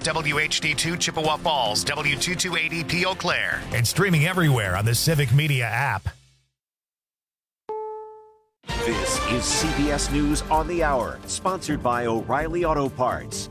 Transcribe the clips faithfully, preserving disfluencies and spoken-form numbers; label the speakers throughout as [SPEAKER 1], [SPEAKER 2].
[SPEAKER 1] W H D two Chippewa Falls, W two two eighty P Eau Claire, and streaming everywhere on the Civic Media app.
[SPEAKER 2] This is C B S News on the Hour, sponsored by O'Reilly Auto Parts.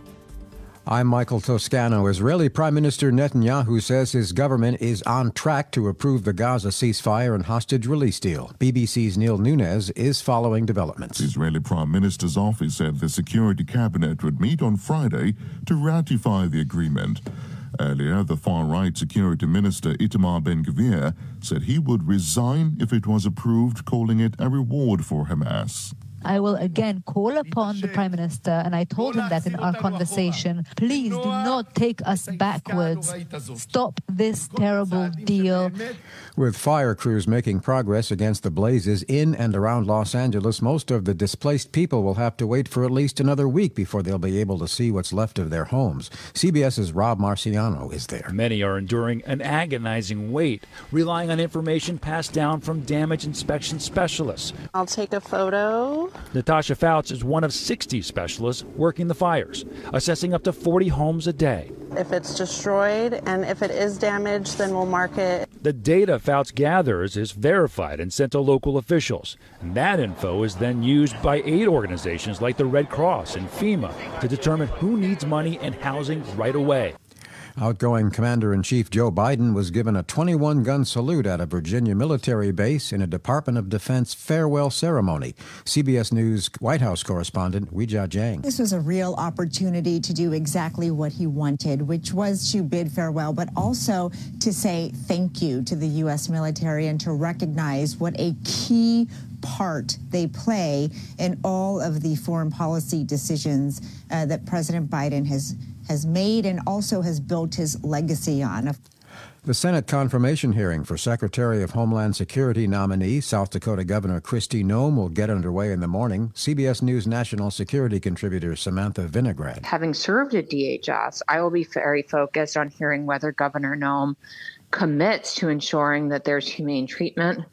[SPEAKER 3] I'm Michael Toscano. Israeli Prime Minister Netanyahu says his government is on track to approve the Gaza ceasefire and hostage release deal. B B C's Neil Nunes is following developments.
[SPEAKER 4] The Israeli Prime Minister's office said the Security Cabinet would meet on Friday to ratify the agreement. Earlier, the far-right Security Minister Itamar Ben-Gvir said he would resign if it was approved, calling it a reward for Hamas.
[SPEAKER 5] I will again call upon the Prime Minister, and I told him that in our conversation, please do not take us backwards. Stop this terrible deal.
[SPEAKER 3] With fire crews making progress against the blazes in and around Los Angeles, most of the displaced people will have to wait for at least another week before they'll be able to see what's left of their homes. CBS's Rob Marciano is there.
[SPEAKER 6] Many are enduring an agonizing wait, relying on information passed down from damage inspection specialists.
[SPEAKER 7] I'll take a photo.
[SPEAKER 6] Natasha Fouts is one of sixty specialists working the fires, assessing up to forty homes a day.
[SPEAKER 7] If it's destroyed and if it is damaged, then we'll mark it.
[SPEAKER 6] The data Fouts gathers is verified and sent to local officials. And that info is then used by aid organizations like the Red Cross and FEMA to determine who needs money and housing right away.
[SPEAKER 3] Outgoing Commander-in-Chief Joe Biden was given a twenty-one gun salute at a Virginia military base in a Department of Defense farewell ceremony. C B S News White House correspondent Weijia Jiang.
[SPEAKER 8] This was a real opportunity to do exactly what he wanted, which was to bid farewell, but also to say thank you to the U S military and to recognize what a key part they play in all of the foreign policy decisions uh, that President Biden has has made and also has built his legacy on.
[SPEAKER 3] The Senate confirmation hearing for Secretary of Homeland Security nominee South Dakota Governor Kristi Noem will get underway in the morning. C B S News national security contributor Samantha Vinograd.
[SPEAKER 9] Having served at D H S, I will be very focused on hearing whether Governor Noem commits to ensuring that there's humane treatment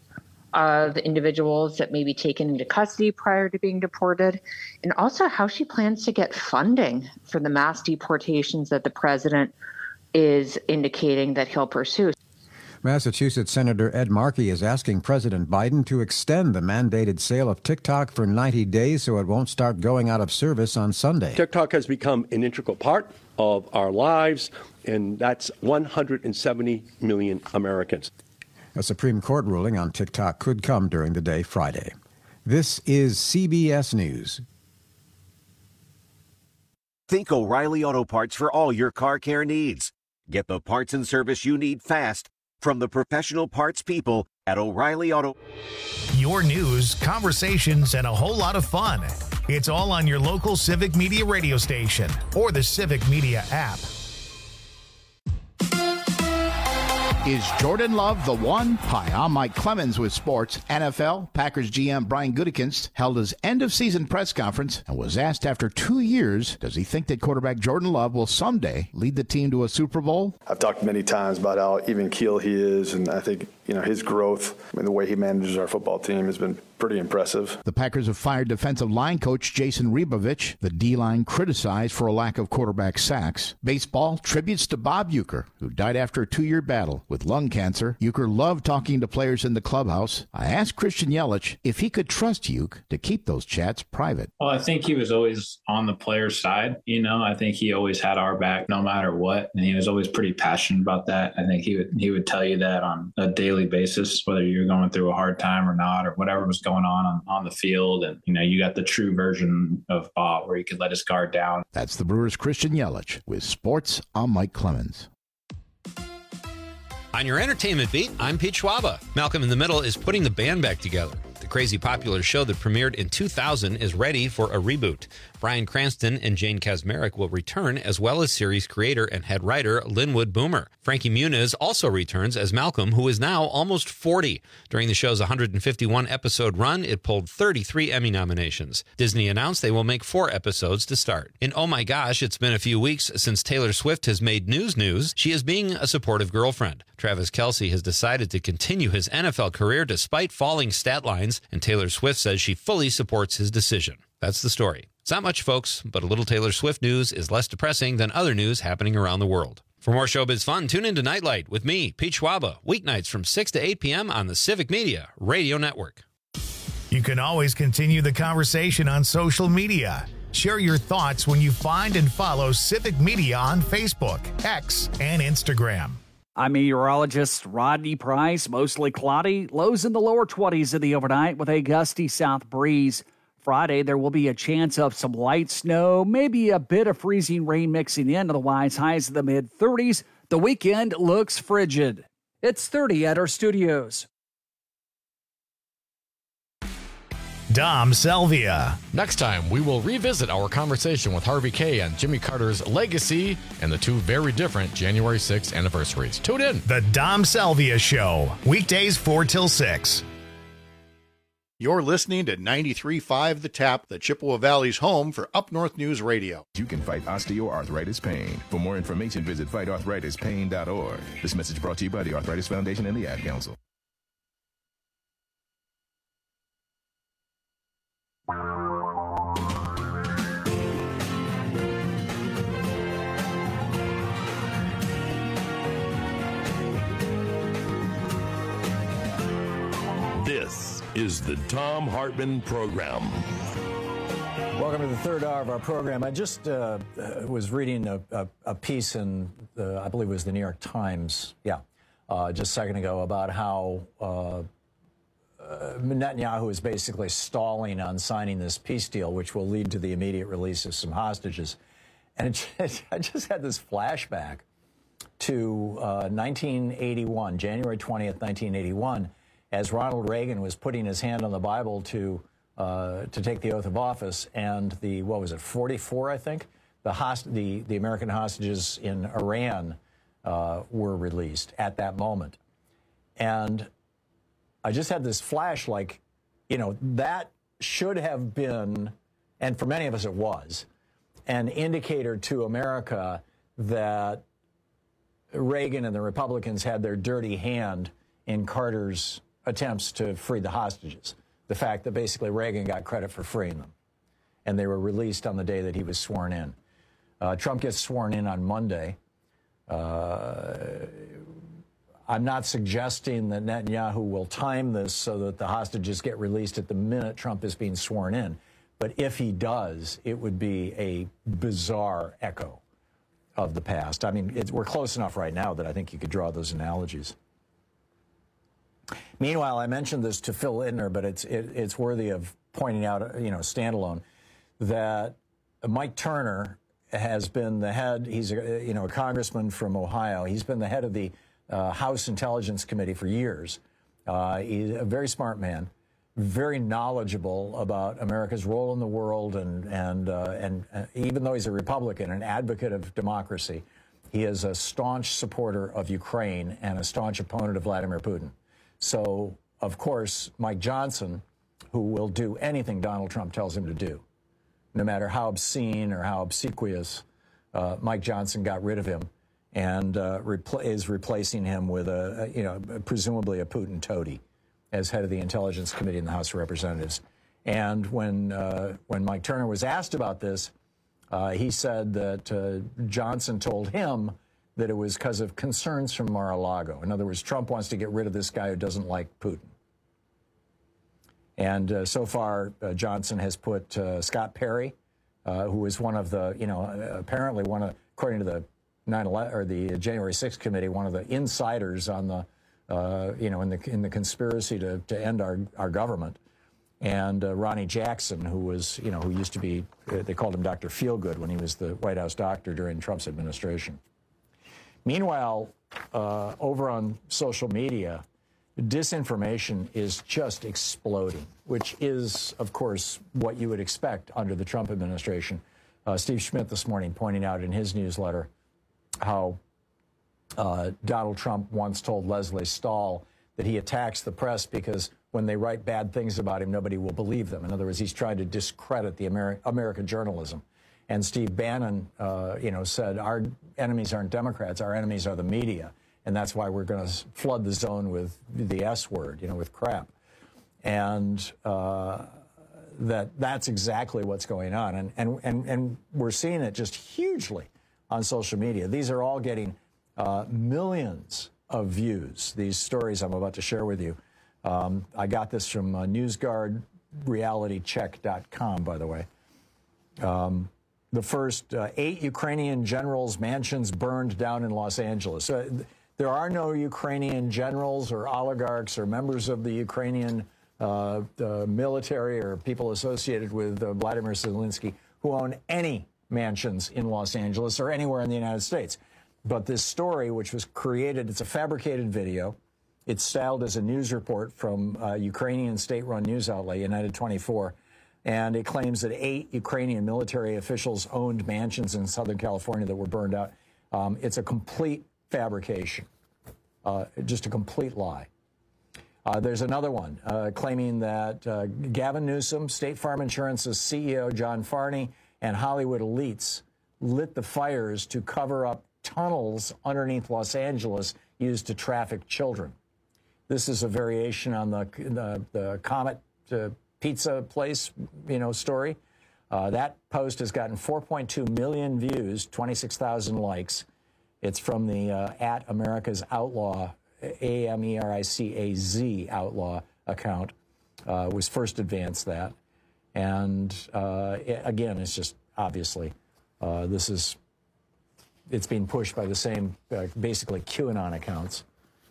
[SPEAKER 9] of individuals that may be taken into custody prior to being deported, and also how she plans to get funding for the mass deportations that the president is indicating that he'll pursue.
[SPEAKER 3] Massachusetts Senator Ed Markey is asking President Biden to extend the mandated sale of TikTok for ninety days so it won't start going out of service on Sunday.
[SPEAKER 10] TikTok has become an integral part of our lives, and that's one hundred seventy million Americans.
[SPEAKER 3] A Supreme Court ruling on TikTok could come during the day Friday. This is C B S News.
[SPEAKER 2] Think O'Reilly Auto Parts for all your car care needs. Get the parts and service you need fast from the professional parts people at O'Reilly Auto.
[SPEAKER 1] Your news, conversations, and a whole lot of fun. It's all on your local Civic Media radio station or the Civic Media app.
[SPEAKER 11] Is Jordan Love the one? Hi, I'm Mike Clemens with sports. N F L, Packers G M Brian Gutekunst held his end-of-season press conference and was asked after two years, does he think that quarterback Jordan Love will someday lead the team to a Super Bowl?
[SPEAKER 12] I've talked many times about how even keel he is, and I think you know his growth and the way he manages our football team has been pretty impressive.
[SPEAKER 11] The Packers have fired defensive line coach Jason Rebovich. The D-line criticized for a lack of quarterback sacks. Baseball tributes to Bob Uecker, who died after a two-year battle with lung cancer. Uecker loved talking to players in the clubhouse. I asked Christian Yelich if he could trust Uecker to keep those chats private.
[SPEAKER 13] Well, I think he was always on the player's side. You know, I think he always had our back no matter what, and he was always pretty passionate about that. I think he would he would tell you that on a daily basis, whether you're going through a hard time or not, or whatever was going on on, on the field. And, you know, you got the true version of Bob where he could let his guard down.
[SPEAKER 11] That's the Brewers' Christian Yelich with sports. I'm Mike Clemens.
[SPEAKER 14] On your entertainment beat, I'm Pete Schwaba. Malcolm in the Middle is putting the band back together. The crazy popular show that premiered in two thousand is ready for a reboot. Bryan Cranston and Jane Kaczmarek will return, as well as series creator and head writer Linwood Boomer. Frankie Muniz also returns as Malcolm, who is now almost forty. During the show's one hundred fifty-one episode run, it pulled thirty-three Emmy nominations. Disney announced they will make four episodes to start. In Oh My Gosh, it's been a few weeks since Taylor Swift has made news news. She is being a supportive girlfriend. Travis Kelce has decided to continue his N F L career despite falling stat lines, and Taylor Swift says she fully supports his decision. That's the story. It's not much, folks, but a little Taylor Swift news is less depressing than other news happening around the world. For more showbiz fun, tune into Nightlight with me, Pete Schwaba, weeknights from six to eight p.m. on the Civic Media Radio Network.
[SPEAKER 1] You can always continue the conversation on social media. Share your thoughts when you find and follow Civic Media on Facebook, X, and Instagram.
[SPEAKER 15] I'm meteorologist Rodney Price. Mostly cloudy, lows in the lower twenties in the overnight with a gusty south breeze. Friday, there will be a chance of some light snow, maybe a bit of freezing rain mixing in, otherwise highs in the mid-thirties. The weekend looks frigid. It's thirty at our studios.
[SPEAKER 1] Dom Selvia.
[SPEAKER 16] Next time, we will revisit our conversation with Harvey Kaye on Jimmy Carter's legacy and the two very different January sixth anniversaries. Tune in.
[SPEAKER 1] The Dom Selvia Show, weekdays four till six.
[SPEAKER 17] You're listening to ninety-three point five The Tap, the Chippewa Valley's home for Up North News Radio.
[SPEAKER 18] You can fight osteoarthritis pain. For more information, visit fight arthritis pain dot org. This message brought to you by the Arthritis Foundation and the Ad Council.
[SPEAKER 19] This is the Thom Hartmann Program.
[SPEAKER 20] Welcome to the third hour of our program. I just uh, was reading a, a, a piece in, uh, I believe it was the New York Times, yeah, uh, just a second ago, about how uh, uh, Netanyahu is basically stalling on signing this peace deal, which will lead to the immediate release of some hostages. And it just, I just had this flashback to uh, nineteen eighty-one, January twentieth, nineteen eighty-one, as Ronald Reagan was putting his hand on the Bible to uh, to take the oath of office, and the, what was it, forty-four, I think, the host the, the American hostages in Iran uh, were released at that moment. And I just had this flash, like, you know, that should have been, and for many of us it was, an indicator to America that Reagan and the Republicans had their dirty hand in Carter's attempts to free the hostages. The fact that basically Reagan got credit for freeing them, and they were released on the day that he was sworn in. Uh, Trump gets sworn in on Monday. Uh, I'm not suggesting that Netanyahu will time this so that the hostages get released at the minute Trump is being sworn in. But if he does, it would be a bizarre echo of the past. I mean, it's, we're close enough right now that I think you could draw those analogies. Meanwhile, I mentioned this to Phil Idner, but it's it, it's worthy of pointing out, you know, standalone, that Mike Turner has been the head. He's a, you know a congressman from Ohio. He's been the head of the uh, House Intelligence Committee for years. Uh, he's a very smart man, very knowledgeable about America's role in the world, and and uh, and uh, even though he's a Republican, an advocate of democracy, he is a staunch supporter of Ukraine and a staunch opponent of Vladimir Putin. So, of course, Mike Johnson, who will do anything Donald Trump tells him to do, no matter how obscene or how obsequious, uh, Mike Johnson got rid of him and uh, repl- is replacing him with a, a, you know, presumably a Putin toady as head of the Intelligence Committee in the House of Representatives. And when uh, when Mike Turner was asked about this, uh, he said that uh, Johnson told him that it was because of concerns from Mar-a-Lago. In other words, Trump wants to get rid of this guy who doesn't like Putin. And uh, so far, uh, Johnson has put uh, Scott Perry, uh, who is one of the, you know, apparently one of, according to the nine eleven or the January sixth committee, one of the insiders on the, uh, you know, in the in the conspiracy to to end our our government. And uh, Ronnie Jackson, who was, you know, who used to be, uh, they called him Doctor Feelgood when he was the White House doctor during Trump's administration. Meanwhile, uh, over on social media, disinformation is just exploding, which is, of course, what you would expect under the Trump administration. Uh, Steve Schmidt this morning pointing out in his newsletter how uh, Donald Trump once told Leslie Stahl that he attacks the press because when they write bad things about him, nobody will believe them. In other words, he's trying to discredit the Ameri- American journalism. And Steve Bannon, uh, you know, said our enemies aren't Democrats, our enemies are the media, and that's why we're going to flood the zone with the S word, you know, with crap. And uh, that that's exactly what's going on. And, and, and, and we're seeing it just hugely on social media. These are all getting uh, millions of views, these stories I'm about to share with you. Um, I got this from uh, NewsGuard Reality Check dot com, by the way. Um, the first uh, eight Ukrainian generals' mansions burned down in Los Angeles. Uh, there are no Ukrainian generals or oligarchs or members of the Ukrainian uh, uh, military or people associated with uh, Vladimir Zelensky who own any mansions in Los Angeles or anywhere in the United States. But this story, which was created, it's a fabricated video. It's styled as a news report from a Ukrainian state-run news outlet, United twenty-four, and it claims that eight Ukrainian military officials owned mansions in Southern California that were burned out. Um, it's a complete fabrication, uh, just a complete lie. Uh, there's another one uh, claiming that uh, Gavin Newsom, State Farm Insurance's C E O John Farney, and Hollywood elites lit the fires to cover up tunnels underneath Los Angeles used to traffic children. This is a variation on the the, the Comet uh, pizza place, you know, story. Uh, that post has gotten four point two million views, twenty-six thousand likes. It's from the uh, at America's Outlaw, A M E R I C A Z Outlaw account. Uh, was first advanced that, and uh, it, again, it's just obviously uh, this is it's being pushed by the same uh, basically QAnon accounts.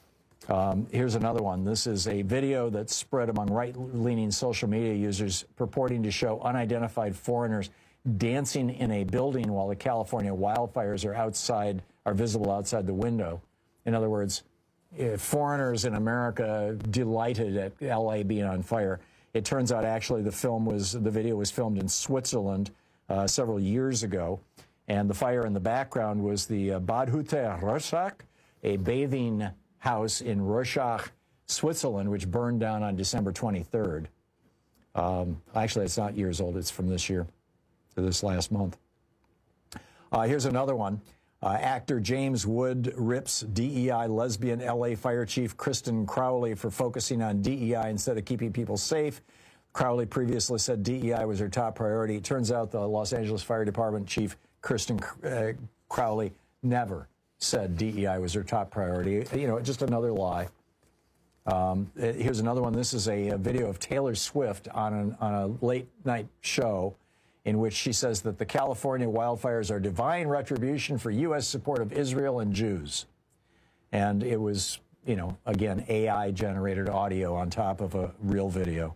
[SPEAKER 20] Um, here's another one. This is a video that's spread among right-leaning social media users purporting to show unidentified foreigners dancing in a building while the California wildfires are outside, are visible outside the window. In other words, if foreigners in America delighted at L A being on fire. It turns out actually the film was, the video was filmed in Switzerland uh, several years ago, and the fire in the background was the uh, Badhütte Rorschach, a bathing house in Rorschach, Switzerland, which burned down on December twenty-third. Um, actually, it's not years old. It's from this year, to this last month. Uh, here's another one. Uh, actor James Wood rips D E I lesbian L A Fire Chief Kristen Crowley for focusing on D E I instead of keeping people safe. Crowley previously said D E I was her top priority. It turns out the Los Angeles Fire Department Chief Kristen uh, Crowley never said D E I was her top priority. You know, just another lie. Um, here's another one. This is a, a video of Taylor Swift on, an, on a late-night show in which she says that the California wildfires are divine retribution for U S support of Israel and Jews. And it was, you know, again, A I-generated audio on top of a real video.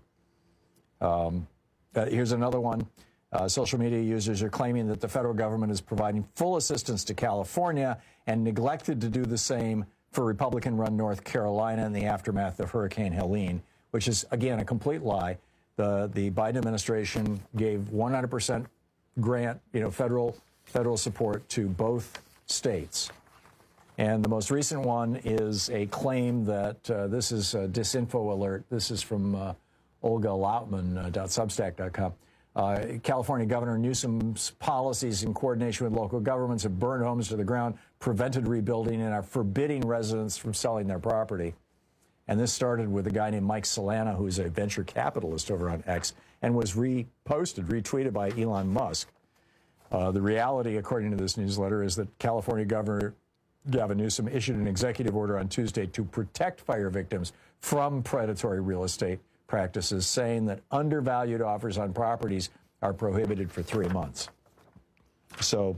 [SPEAKER 20] Um, uh, here's another one. Uh, social media users are claiming that the federal government is providing full assistance to California and neglected to do the same for Republican-run North Carolina in the aftermath of Hurricane Helene, which is, again, a complete lie. The, the Biden administration gave one hundred percent grant, you know, federal, federal support to both states. And the most recent one is a claim that uh, this is a disinfo alert. This is from uh, Olga Lautman, uh, .substack dot com. Uh, California Governor Newsom's policies in coordination with local governments have burned homes to the ground, prevented rebuilding, and are forbidding residents from selling their property. And this started with a guy named Mike Solana, who's a venture capitalist over on X, and was reposted, retweeted by Elon Musk. Uh, the reality, according to this newsletter, is that California Governor Gavin Newsom issued an executive order on Tuesday to protect fire victims from predatory real estate practices, saying that undervalued offers on properties are prohibited for three months. So,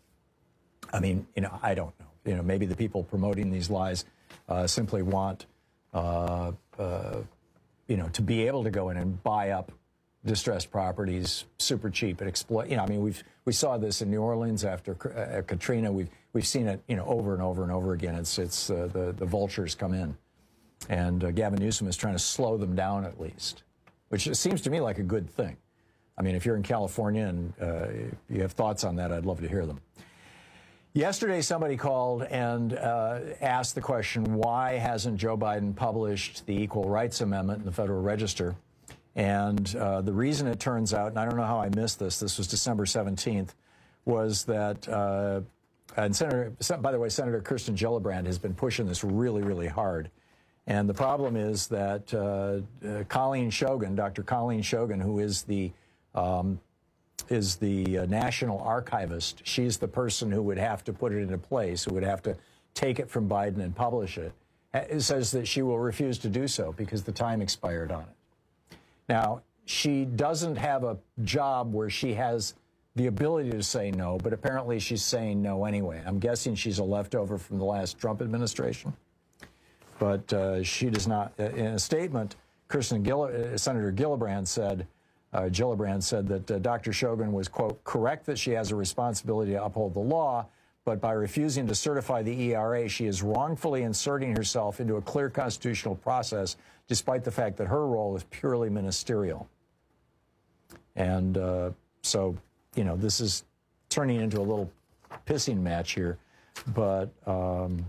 [SPEAKER 20] I mean, you know, I don't know. You know, maybe the people promoting these lies uh, simply want, uh, uh, you know, to be able to go in and buy up distressed properties super cheap and exploit. You know, I mean, we've we saw this in New Orleans after uh, Katrina. We've we've seen it, you know, over and over and over again. It's it's uh, the the vultures come in. And uh, Gavin Newsom is trying to slow them down at least, which seems to me like a good thing. I mean, if you're in California and uh, you have thoughts on that, I'd love to hear them. Yesterday, somebody called and uh, asked the question, why hasn't Joe Biden published the Equal Rights Amendment in the Federal Register? And uh, the reason it turns out, and I don't know how I missed this, this was December seventeenth, was that, uh, and Senator, by the way, Senator Kirsten Gillibrand has been pushing this really, really hard. And the problem is that uh, uh, Colleen Shogan, Doctor Colleen Shogan, who is the um, is the uh, national archivist, she's the person who would have to put it into place, who would have to take it from Biden and publish it. It says that she will refuse to do so because the time expired on it. Now, she doesn't have a job where she has the ability to say no, but apparently she's saying no anyway. I'm guessing she's a leftover from the last Trump administration. But uh, she does not. In a statement, Kirsten Gill, uh, Senator Gillibrand said, uh, Gillibrand said that uh, Doctor Shogan was, quote, correct that she has a responsibility to uphold the law, but by refusing to certify the E R A, she is wrongfully inserting herself into a clear constitutional process, despite the fact that her role is purely ministerial. And uh, so, you know, this is turning into a little pissing match here, but um,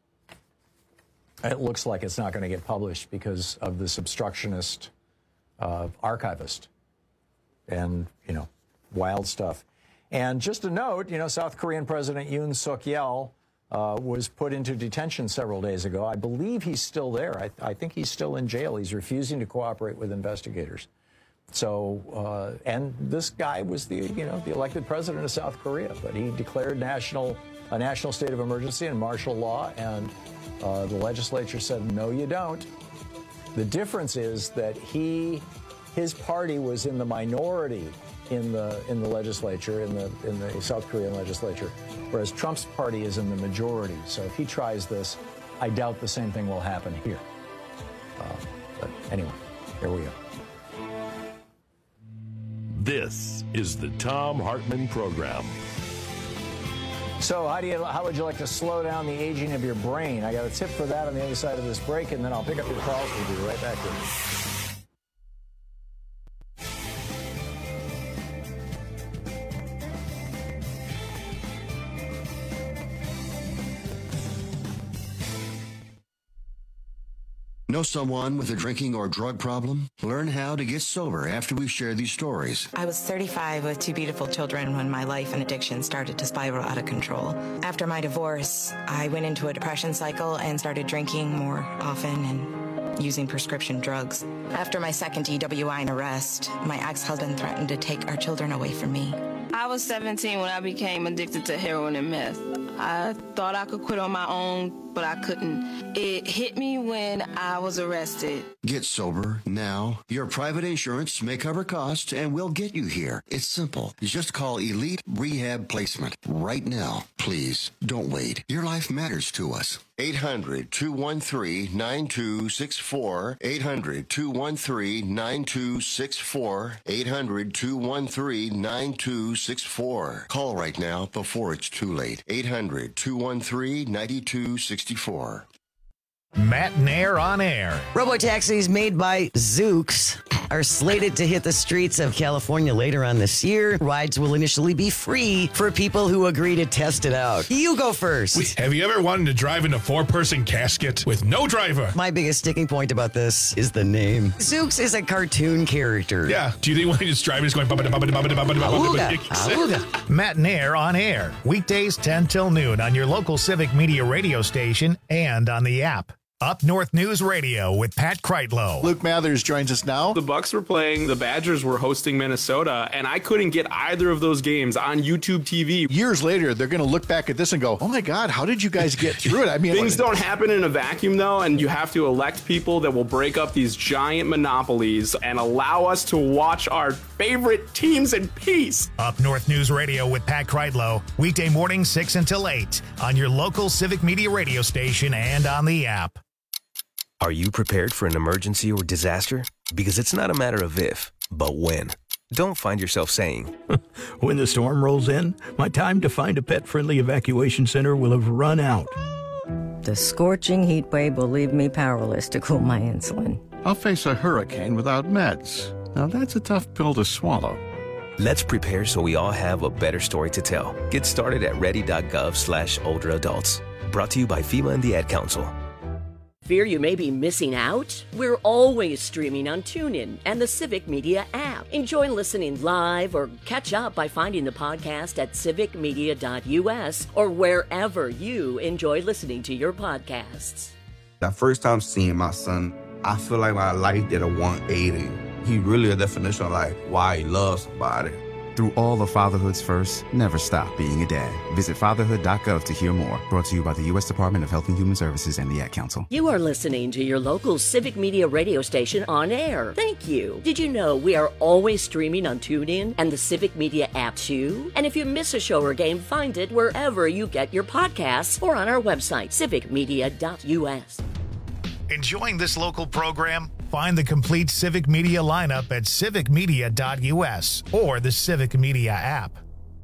[SPEAKER 20] it looks like it's not going to get published because of this obstructionist uh, archivist and, you know, wild stuff. And just a note, you know, South Korean President Yoon Suk-yeol uh, was put into detention several days ago. I believe he's still there. I, I think he's still in jail. He's refusing to cooperate with investigators. So, uh, and this guy was the, you know, the elected president of South Korea, but he declared national a national state of emergency and martial law, and uh, the legislature said, no, you don't. The difference is that he, his party was in the minority in the in the legislature, in the in the South Korean legislature, whereas Trump's party is in the majority. So if he tries this, I doubt the same thing will happen here. Uh, but anyway, here we go.
[SPEAKER 19] This is the Thom Hartmann Program.
[SPEAKER 20] So how do you how would you like to slow down the aging of your brain? I got a tip for that on the other side of this break, and then I'll pick up your calls. We'll be right back here.
[SPEAKER 21] Know someone with a drinking or drug problem? Learn how to get sober after we share these stories.
[SPEAKER 22] I was thirty-five with two beautiful children when my life and addiction started to spiral out of control. After my divorce, I went into a depression cycle and started drinking more often and using prescription drugs. After my second D W I and arrest, my ex-husband threatened to take our children away from me.
[SPEAKER 23] I was seventeen when I became addicted to heroin and meth. I thought I could quit on my own, but I couldn't. It hit me when I was arrested.
[SPEAKER 21] Get sober now. Your private insurance may cover costs and we'll get you here. It's simple. Just call Elite Rehab Placement right now. Please don't wait. Your life matters to us. eight hundred, two one three, nine two six four. eight hundred, two one three, nine two six four. eight hundred, two one three, nine two six four. Call right now before it's too late. eight hundred, two one three, nine two six four.
[SPEAKER 1] Matt Nair on air.
[SPEAKER 24] Robotaxis made by Zoox are slated to hit the streets of California later on this year. Rides will initially be free for people who agree to test it out. You go first.
[SPEAKER 25] Wait, have you ever wanted to drive in a four-person casket with no driver?
[SPEAKER 24] My biggest sticking point about this is the name. Zoox is a cartoon character.
[SPEAKER 25] Yeah. Do you think when he just driving, he's going...
[SPEAKER 1] Auga, auga. Matt Nair on air. Weekdays ten till noon on your local Civic Media radio station and on the app. Up North News Radio with Pat Kreitlow.
[SPEAKER 17] Luke Mathers joins us now.
[SPEAKER 26] The Bucks were playing, the Badgers were hosting Minnesota, and I couldn't get either of those games on YouTube T V.
[SPEAKER 17] Years later, they're going to look back at this and go, oh my God, how did you guys get through it? I mean,
[SPEAKER 26] things don't happen in a vacuum, though, and you have to elect people that will break up these giant monopolies and allow us to watch our favorite teams in peace.
[SPEAKER 1] Up North News Radio with Pat Kreitlow, weekday morning six until eight on your local Civic Media radio station and on the app.
[SPEAKER 27] Are you prepared for an emergency or disaster? Because it's not a matter of if, but when. Don't find yourself saying,
[SPEAKER 28] when the storm rolls in, my time to find a pet-friendly evacuation center will have run out.
[SPEAKER 29] The scorching heat wave will leave me powerless to cool my insulin.
[SPEAKER 30] I'll face a hurricane without meds. Now that's a tough pill to swallow.
[SPEAKER 27] Let's prepare so we all have a better story to tell. Get started at ready.gov slash older adults. Brought to you by FEMA and the Ad Council.
[SPEAKER 31] Fear you may be missing out? We're always streaming on TuneIn and the Civic Media app. Enjoy listening live or catch up by finding the podcast at civic media dot u s or wherever you enjoy listening to your podcasts.
[SPEAKER 2] That first time seeing my son, I feel like my life did a one eighty. He really a definition of like why he loves somebody.
[SPEAKER 3] Through all of fatherhood's first, never stop being a dad. Visit fatherhood dot gov to hear more. Brought to you by the U S Department of Health and Human Services and the Ad Council.
[SPEAKER 31] You are listening to your local Civic Media radio station on air. Thank you. Did you know we are always streaming on TuneIn and the Civic Media app too? And if you miss a show or game, find it wherever you get your podcasts or on our website, civic media dot u s.
[SPEAKER 1] Enjoying this local program? Find the complete Civic Media lineup at civic media dot u s or the Civic Media app.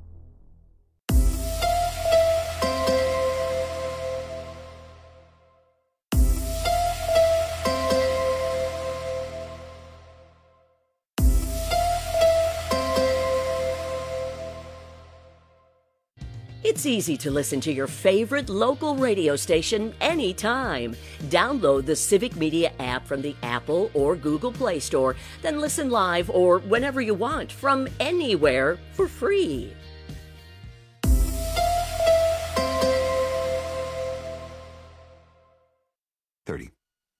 [SPEAKER 31] It's easy to listen to your favorite local radio station anytime. Download the Civic Media app from the Apple or Google Play Store, then listen live or whenever you want from anywhere for free.
[SPEAKER 3] thirty.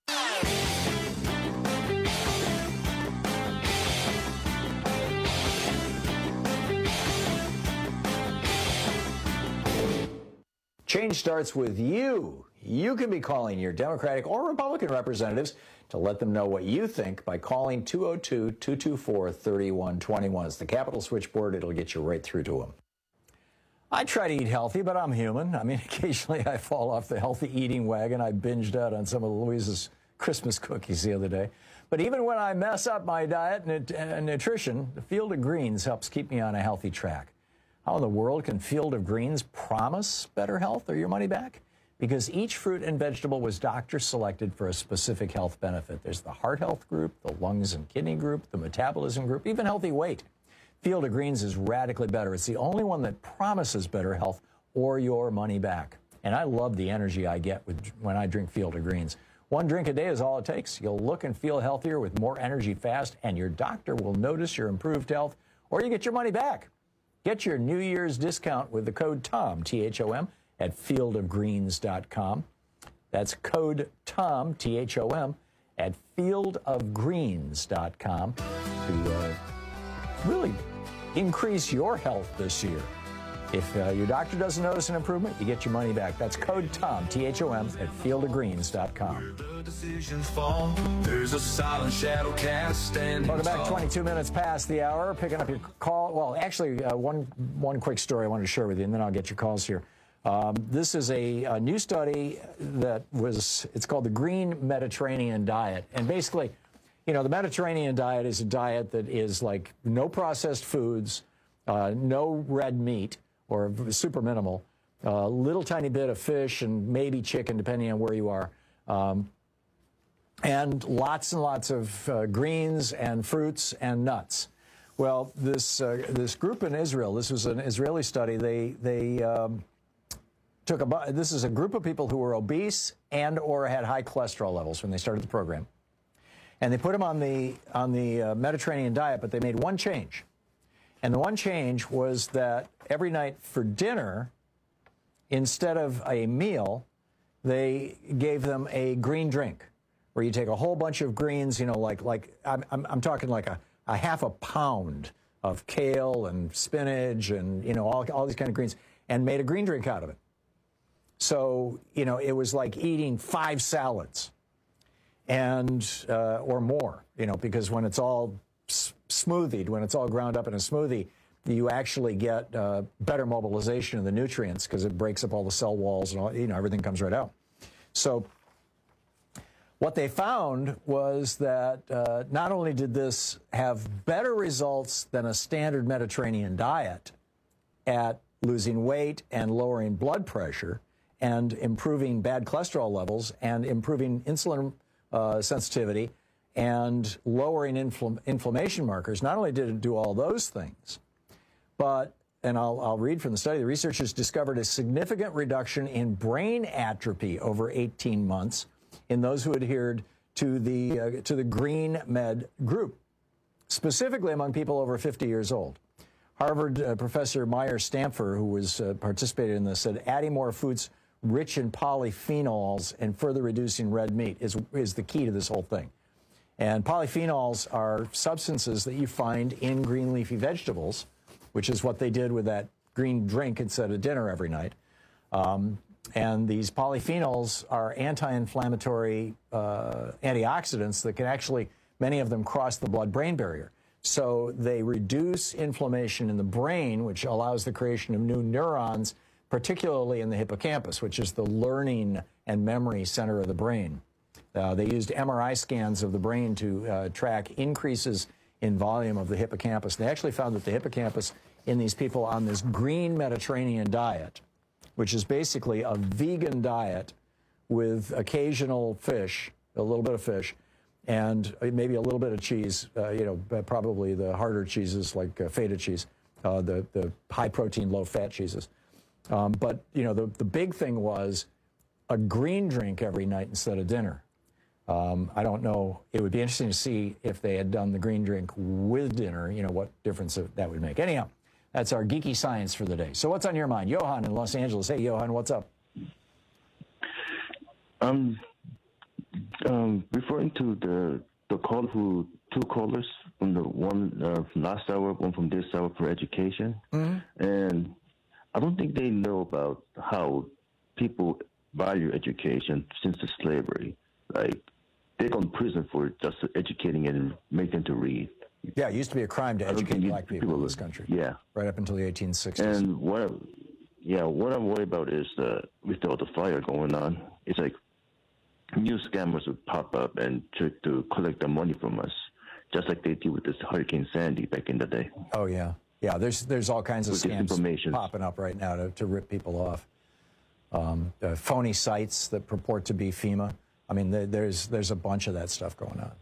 [SPEAKER 20] Change starts with you. You can be calling your Democratic or Republican representatives to let them know what you think by calling two oh two, two two four, three one two one. It's the Capitol switchboard. It'll get you right through to them. I try to eat healthy, but I'm human. I mean, occasionally I fall off the healthy eating wagon. I binged out on some of Louise's Christmas cookies the other day. But even when I mess up my diet and nutrition, the Field of Greens helps keep me on a healthy track. How in the world can Field of Greens promise better health or your money back? Because each fruit and vegetable was doctor selected for a specific health benefit. There's the heart health group, the lungs and kidney group, the metabolism group, even healthy weight. Field of Greens is radically better. It's the only one that promises better health or your money back. And I love the energy I get with, when I drink Field of Greens. One drink a day is all it takes. You'll look and feel healthier with more energy fast, and your doctor will notice your improved health, or you get your money back. Get your New Year's discount with the code TOM, T H O M, at field of greens dot com. That's code TOM, T H O M, at field of greens dot com to uh, really increase your health this year. If uh, your doctor doesn't notice an improvement, you get your money back. That's code TOM, T H O M, at field of greens dot com. There's a silent shadow cast. Welcome back, twenty-two minutes past the hour. Picking up your call. Well, actually, uh, one one quick story I wanted to share with you, and then I'll get your calls here. Um, this is a, a new study that was, it's called the Green Mediterranean Diet. And basically, you know, the Mediterranean diet is a diet that is like no processed foods, uh, no red meat, or super minimal, a uh, little tiny bit of fish and maybe chicken, depending on where you are, um, and lots and lots of uh, greens and fruits and nuts. Well, this uh, this group in Israel, this was an Israeli study. They they um, took a this is a group of people who were obese and or had high cholesterol levels when they started the program, and they put them on the on the uh, Mediterranean diet, but they made one change. And the one change was that every night for dinner, instead of a meal, they gave them a green drink, where you take a whole bunch of greens, you know, like, like I'm, I'm, I'm talking like a, a half a pound of kale and spinach and, you know, all, all these kind of greens, and made a green drink out of it. So, you know, it was like eating five salads and uh, or more, you know, because when it's all smoothied, when it's all ground up in a smoothie, you actually get uh, better mobilization of the nutrients because it breaks up all the cell walls and all, you know, everything comes right out. So what they found was that uh, not only did this have better results than a standard Mediterranean diet at losing weight and lowering blood pressure and improving bad cholesterol levels and improving insulin uh, sensitivity and lowering infl- inflammation markers, not only did it do all those things, but, and I'll, I'll read from the study, the researchers discovered a significant reduction in brain atrophy over eighteen months in those who adhered to the, uh, to the Green Med group, specifically among people over fifty years old. Harvard uh, professor Meyer Stamfer, who was uh, participated in this, said adding more fruits rich in polyphenols and further reducing red meat is, is the key to this whole thing. And polyphenols are substances that you find in green leafy vegetables, which is what they did with that green drink instead of dinner every night. Um, and these polyphenols are anti-inflammatory uh, antioxidants that can actually, many of them cross the blood-brain barrier. So they reduce inflammation in the brain, which allows the creation of new neurons, particularly in the hippocampus, which is the learning and memory center of the brain. Uh, they used M R I scans of the brain to uh, track increases in volume of the hippocampus. They actually found that the hippocampus in these people on this green Mediterranean diet, which is basically a vegan diet with occasional fish, a little bit of fish, and maybe a little bit of cheese, uh, you know, probably the harder cheeses like uh, feta cheese, uh, the, the high-protein, low-fat cheeses. Um, but, you know, the, the big thing was a green drink every night instead of dinner. Um, I don't know. It would be interesting to see if they had done the green drink with dinner, you know, what difference that would make. Anyhow, that's our geeky science for the day. So what's on your mind? Johan in Los Angeles. Hey, Johan, what's up?
[SPEAKER 4] Um, um, referring to the the call who two callers from the one uh, from last hour, one from this hour for education, mm-hmm. and I don't think they know about how people value education since the slavery. Like they go to prison for just educating and making them to read.
[SPEAKER 20] Yeah, it used to be a crime to educate black people, people in this country.
[SPEAKER 4] Yeah,
[SPEAKER 20] right up until the eighteen sixties.
[SPEAKER 4] And what, yeah, what I'm worried about is uh, with all the fire going on, it's like new scammers would pop up and try to collect the money from us, just like they did with this Hurricane Sandy back in the day.
[SPEAKER 20] Oh yeah, yeah. There's there's all kinds of
[SPEAKER 4] with
[SPEAKER 20] scams popping up right now to, to rip people off. Um, uh, phony sites that purport to be FEMA. I mean, there, there's there's a bunch of that stuff going on.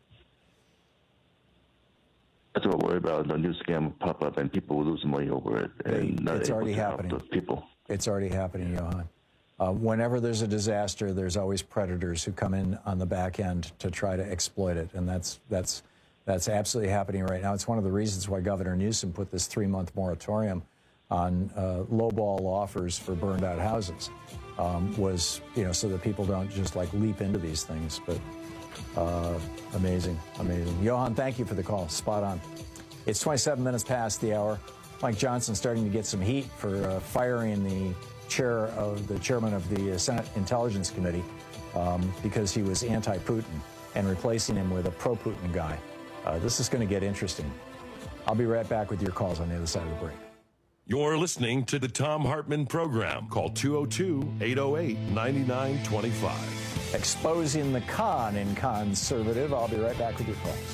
[SPEAKER 4] That's what I worry about. The new scam will pop up and people will lose money over it. And not
[SPEAKER 20] it's already
[SPEAKER 4] able to
[SPEAKER 20] happening.
[SPEAKER 4] help the people.
[SPEAKER 20] It's already happening, Johan. Uh, whenever there's a disaster, there's always predators who come in on the back end to try to exploit it, and that's that's that's absolutely happening right now. It's one of the reasons why Governor Newsom put this three-month moratorium on uh, lowball offers for burned-out houses. Um, was, you know, so that people don't just like leap into these things. But uh, amazing, amazing. Johan, thank you for the call. Spot on. It's twenty-seven minutes past the hour. Mike Johnson starting to get some heat for uh, firing the chair of the chairman of the uh, Senate Intelligence Committee um, because he was anti-Putin and replacing him with a pro-Putin guy. Uh, this is going to get interesting. I'll be right back with your calls on the other side of the break.
[SPEAKER 19] You're listening to the Thom Hartmann Program. Call two oh two, eight oh eight, nine nine two five.
[SPEAKER 20] Exposing the con in conservative. I'll be right back with your calls.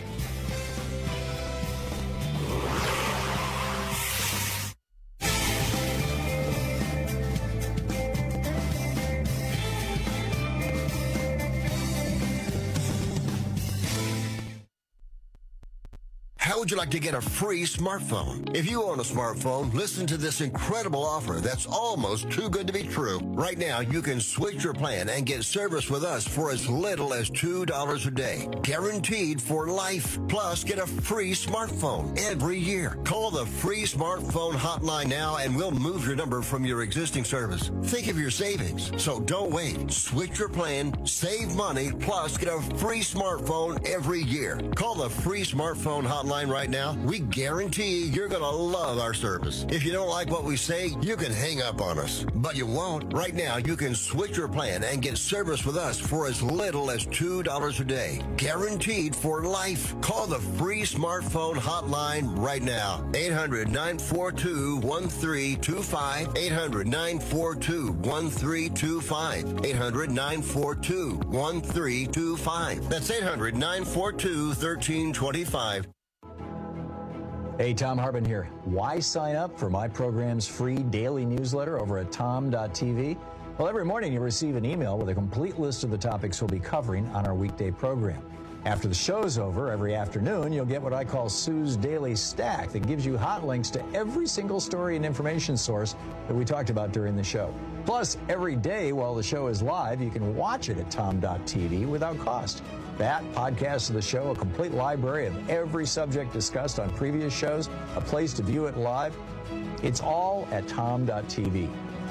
[SPEAKER 21] How would you like to get a free smartphone? If you own a smartphone, listen to this incredible offer that's almost too good to be true. Right now, you can switch your plan and get service with us for as little as two dollars a day. Guaranteed for life. Plus, get a free smartphone every year. Call the free smartphone hotline now and we'll move your number from your existing service. Think of your savings. So don't wait. Switch your plan, save money, plus get a free smartphone every year. Call the free smartphone hotline right now. We guarantee you're going to love our service. If you don't like what we say, you can hang up on us. But you won't. Right now, you can switch your plan and get service with us for as little as two dollars a day. Guaranteed for life. Call the free smartphone hotline right now. eight hundred, nine four two, one three two five. eight hundred, nine four two, one three two five. eight hundred, nine four two, one three two five. That's eight hundred, nine four two, one three two five.
[SPEAKER 20] Hey, Thom Hartmann here. Why sign up for my program's free daily newsletter over at tom dot t v? Well, every morning you'll receive an email with a complete list of the topics we'll be covering on our weekday program. After the show's over, every afternoon, you'll get what I call Sue's Daily Stack that gives you hot links to every single story and information source that we talked about during the show. Plus, every day while the show is live, you can watch it at tom dot t v without cost. That, podcast of the show, a complete library of every subject discussed on previous shows, a place to view it live. It's all at tom dot t v.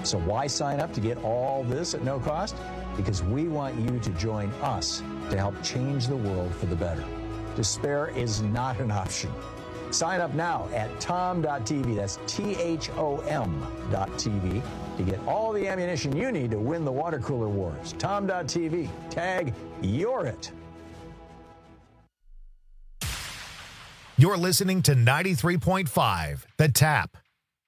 [SPEAKER 20] So why sign up to get all this at no cost? Because we want you to join us to help change the world for the better. Despair is not an option. Sign up now at tom dot t v. That's T H O M dot T V to get all the ammunition you need to win the water cooler wars. tom dot T V. Tag You're It.
[SPEAKER 1] You're listening to ninety-three point five, The Tap.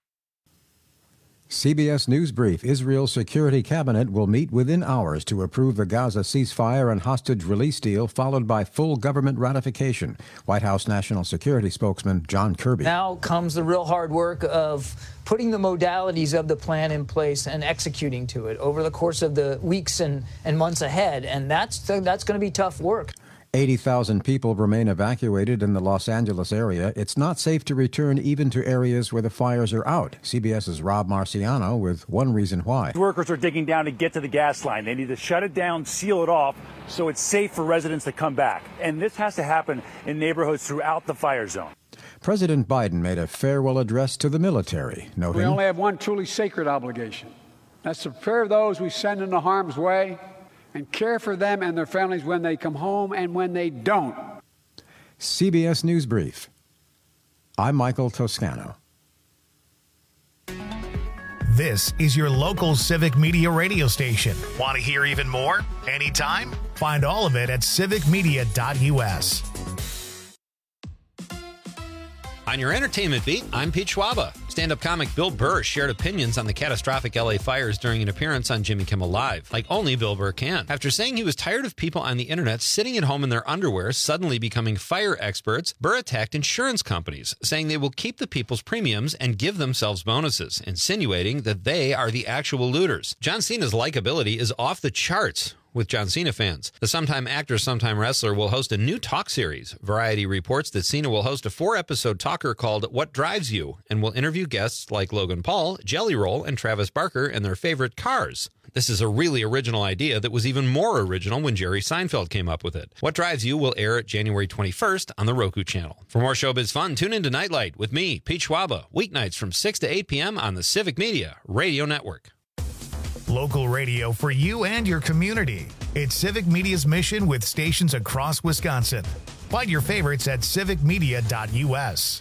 [SPEAKER 5] C B S News Brief. Israel's Security Cabinet will meet within hours to approve the Gaza ceasefire and hostage release deal, followed by full government ratification. White House National Security spokesman John Kirby.
[SPEAKER 6] Now comes the real hard work of putting the modalities of the plan in place and executing to it over the course of the weeks and, and months ahead. And that's, that's going to be tough work.
[SPEAKER 5] eighty thousand people remain evacuated in the Los Angeles area. It's not safe to return even to areas where the fires are out. CBS's Rob Marciano with one reason why.
[SPEAKER 7] Workers are digging down to get to the gas line. They need to shut it down, seal it off, so it's safe for residents to come back. And this has to happen in neighborhoods throughout the fire zone.
[SPEAKER 5] President Biden made a farewell address to the military, noting,
[SPEAKER 8] "We only have one truly sacred obligation. That's to prepare those we send into harm's way and care for them and their families when they come home and when they don't."
[SPEAKER 5] C B S News Brief. I'm Michael Toscano.
[SPEAKER 1] This is your local Civic Media radio station. Want to hear even more? Anytime? Find all of it at civic media dot U S.
[SPEAKER 9] On your entertainment beat, I'm Pete Schwaba. Stand-up comic Bill Burr shared opinions on the catastrophic L A fires during an appearance on Jimmy Kimmel Live, like only Bill Burr can. After saying he was tired of people on the internet sitting at home in their underwear suddenly becoming fire experts, Burr attacked insurance companies, saying they will keep the people's premiums and give themselves bonuses, insinuating that they are the actual looters. John Cena's likability is off the charts with John Cena fans. The sometime actor, sometime wrestler will host a new talk series. Variety reports that Cena will host a four-episode talker called What Drives You and will interview guests like Logan Paul, Jelly Roll, and Travis Barker and their favorite cars. This is a really original idea that was even more original when Jerry Seinfeld came up with it. What Drives You will air at January twenty-first on the Roku channel. For more showbiz fun, tune into Nightlight with me, Pete Schwaba, weeknights from six to eight p.m. on the Civic Media Radio Network.
[SPEAKER 1] Local radio for you and your community. It's Civic Media's mission with stations across Wisconsin. Find your favorites at civic media dot U S.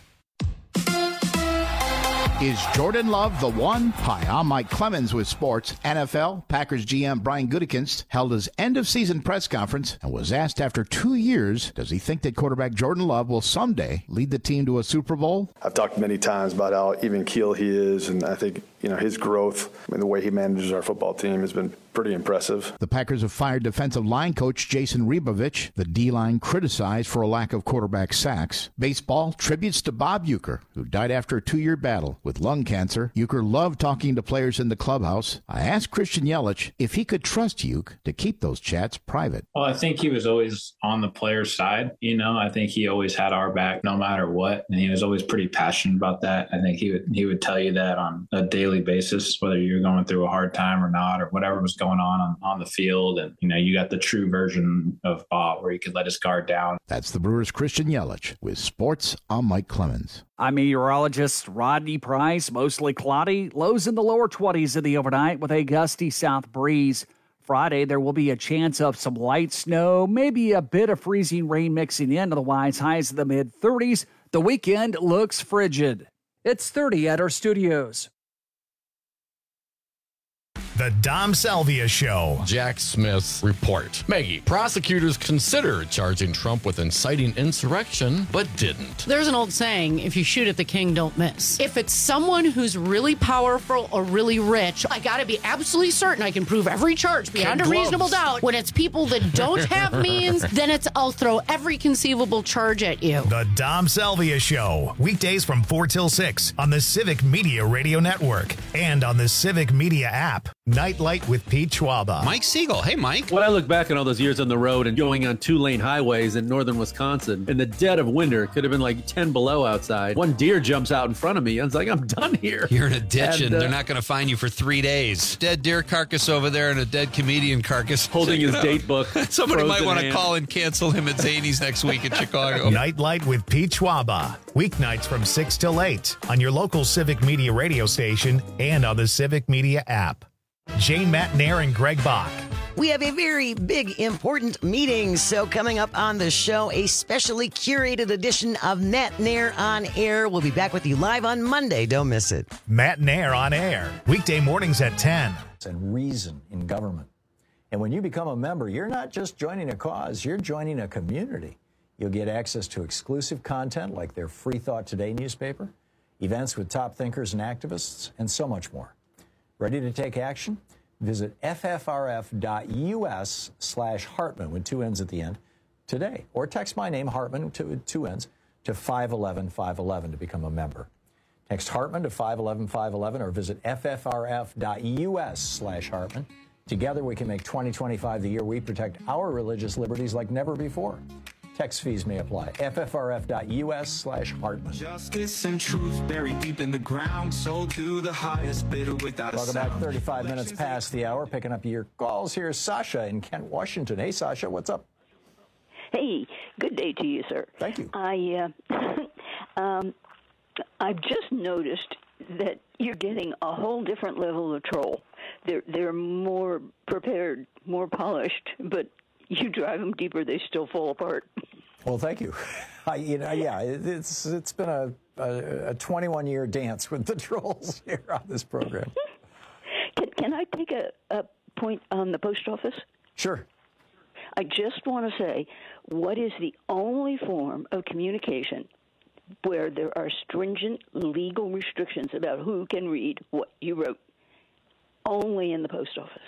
[SPEAKER 10] Is Jordan Love the one? Hi, I'm Mike Clemens with sports. N F L, Packers G M Brian Gutekunst held his end-of-season press conference and was asked after two years, does he think that quarterback Jordan Love will someday lead the team to a Super Bowl?
[SPEAKER 11] I've talked many times about how even keel he is, and I think, you know, his growth and the way he manages our football team has been pretty impressive.
[SPEAKER 10] The Packers have fired defensive line coach Jason Rebovich. The D-line criticized for a lack of quarterback sacks. Baseball tributes to Bob Uecker, who died after a two-year battle with lung cancer. Uecker loved talking to players in the clubhouse. I asked Christian Yelich if he could trust Uecker to keep those chats private.
[SPEAKER 12] Well, I think he was always on the player's side. You know, I think he always had our back no matter what, and he was always pretty passionate about that. I think he would he would tell you that on a daily basis, whether you're going through a hard time or not, or whatever was going on on, on the field. And, you know, you got the true version of Bob where he could let his guard down.
[SPEAKER 10] That's the Brewers' Christian Yelich with sports. I'm Mike Clemens.
[SPEAKER 13] I'm meteorologist Rodney Price. Mostly cloudy, lows in the lower twenties in the overnight with a gusty south breeze. Friday, there will be a chance of some light snow, maybe a bit of freezing rain mixing in. Otherwise, highs in the mid thirties. The weekend looks frigid. It's thirty at our studios.
[SPEAKER 1] The Dom Salvia Show.
[SPEAKER 16] Jack Smith's report. Maggie, prosecutors considered charging Trump with inciting insurrection, but didn't.
[SPEAKER 14] There's an old saying, if you shoot at the king, don't miss. If it's someone who's really powerful or really rich, I got to be absolutely certain I can prove every charge beyond
[SPEAKER 16] Ken
[SPEAKER 14] a
[SPEAKER 16] Gloves.
[SPEAKER 14] reasonable doubt. When it's people that don't have means, then it's I'll throw every conceivable charge at you.
[SPEAKER 1] The Dom Salvia Show. Weekdays from four till six on the Civic Media Radio Network and on the Civic Media app. Nightlight with Pete Schwaba.
[SPEAKER 9] Mike Siegel. Hey, Mike.
[SPEAKER 15] When I look back on all those years on the road and going on two-lane highways in northern Wisconsin, in the dead of winter, it could have been like ten below outside. One deer jumps out in front of me. I was like, I'm done here.
[SPEAKER 9] You're in a ditch, and,
[SPEAKER 15] and
[SPEAKER 9] uh, they're
[SPEAKER 15] uh,
[SPEAKER 9] not going to find you for three days. Dead deer carcass over there and a dead comedian carcass.
[SPEAKER 15] Holding his date book.
[SPEAKER 9] Somebody might want to
[SPEAKER 15] hand.
[SPEAKER 9] call and cancel him at Zany's next week in Chicago.
[SPEAKER 1] Nightlight with Pete Schwaba. Weeknights from six till eight on your local Civic Media radio station and on the Civic Media app. Jane Matnair and Greg Bach.
[SPEAKER 17] We have a very big, important meeting. So coming up on the show, a specially curated edition of Matnair on Air. We'll be back with you live on Monday. Don't miss it.
[SPEAKER 1] Matnair on Air. Weekday mornings at ten.
[SPEAKER 20] And reason in government. And when you become a member, you're not just joining a cause, you're joining a community. You'll get access to exclusive content like their Free Thought Today newspaper, events with top thinkers and activists, and so much more. Ready to take action? Visit ffrf.us slash Hartman with two N's at the end today. Or text my name, Hartman, to two N's, to five eleven five eleven to become a member. Text Hartman to five eleven five eleven or visit ffrf.us slash Hartman. Together we can make twenty twenty-five the year we protect our religious liberties like never before. Text fees may apply. ffrf.us slash Hartman.
[SPEAKER 18] Justice and truth buried deep in the ground, sold to the highest bidder without a
[SPEAKER 20] Welcome
[SPEAKER 18] sound.
[SPEAKER 20] back, thirty-five minutes past the hour. Picking up your calls. Here's Sasha in Kent, Washington. Hey, Sasha, what's up?
[SPEAKER 22] Hey, good day to you, sir.
[SPEAKER 20] Thank you.
[SPEAKER 22] I, uh, um, I've just noticed that you're getting a whole different level of troll. They're, they're more prepared, more polished, but you drive them deeper, they still fall apart.
[SPEAKER 20] Well, thank you. I, you know, yeah, it, it's it's been a, a, a twenty-one year dance with the trolls here on this program.
[SPEAKER 22] Can, can I take a, a point on the post office?
[SPEAKER 20] Sure.
[SPEAKER 22] I just want to say, what is the only form of communication where there are stringent legal restrictions about who can read what you wrote? Only in the post office.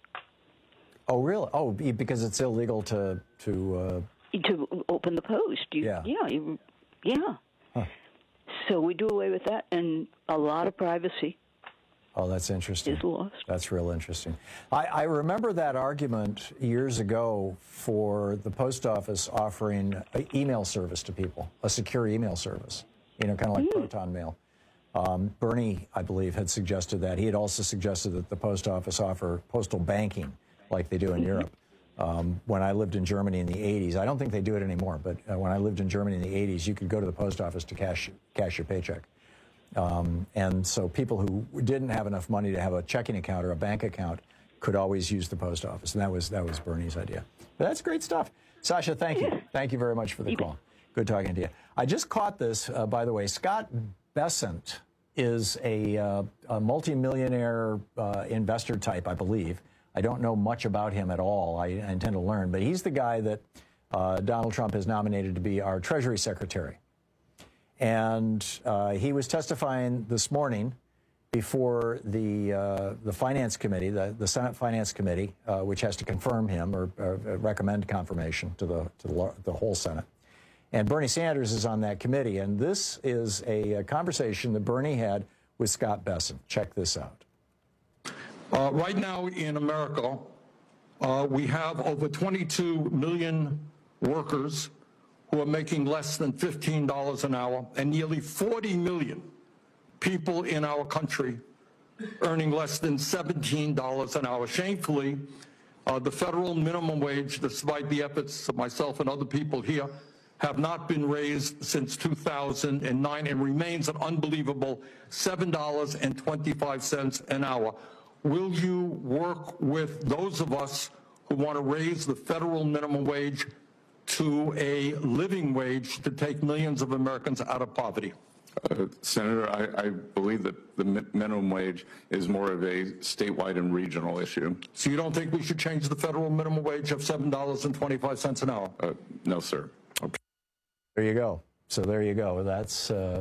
[SPEAKER 20] Oh, really? Oh, because it's illegal to to uh...
[SPEAKER 22] to open the post. You,
[SPEAKER 20] yeah.
[SPEAKER 22] Yeah. You, yeah.
[SPEAKER 20] Huh.
[SPEAKER 22] So we do away with that, and a lot of privacy.
[SPEAKER 20] Oh, that's interesting.
[SPEAKER 22] Is lost.
[SPEAKER 20] That's real interesting. I, I remember that argument years ago for the post office offering an email service to people, a secure email service. You know, kind of like mm. Proton Mail. Um, Bernie, I believe, had suggested that. He had also suggested that the post office offer postal banking, like they do in Europe. Um, when I lived in Germany in the eighties, I don't think they do it anymore, but uh, when I lived in Germany in the eighties, you could go to the post office to cash cash your paycheck. Um, and so people who didn't have enough money to have a checking account or a bank account could always use the post office, and that was that was Bernie's idea. But that's great stuff. Sasha, thank you. Thank you very much for the call. Good talking to you. I just caught this, uh, by the way. Scott Bessent is a, uh, a multimillionaire uh, investor type, I believe. I don't know much about him at all. I, I intend to learn. But he's the guy that uh, Donald Trump has nominated to be our Treasury Secretary. And uh, he was testifying this morning before the uh, the Finance Committee, the, the Senate Finance Committee, uh, which has to confirm him or, or recommend confirmation to the, to the, the whole Senate. And Bernie Sanders is on that committee. And this is a, a conversation that Bernie had with Scott Bessent. Check this out.
[SPEAKER 23] Uh, right now in America, uh, we have over twenty-two million workers who are making less than fifteen dollars an hour, and nearly forty million people in our country earning less than seventeen dollars an hour. Shamefully, uh, the federal minimum wage, despite the efforts of myself and other people here, have not been raised since two thousand nine and remains an unbelievable seven dollars and twenty-five cents an hour. Will you work with those of us who want to raise the federal minimum wage to a living wage to take millions of Americans out of poverty?
[SPEAKER 24] Uh, Senator, I, I believe that the mi- minimum wage is more of a statewide and regional issue.
[SPEAKER 23] So you don't think we should change the federal minimum wage of seven dollars and twenty-five cents an hour?
[SPEAKER 24] Uh, no, sir.
[SPEAKER 23] Okay.
[SPEAKER 20] There you go. So there you go. That's uh,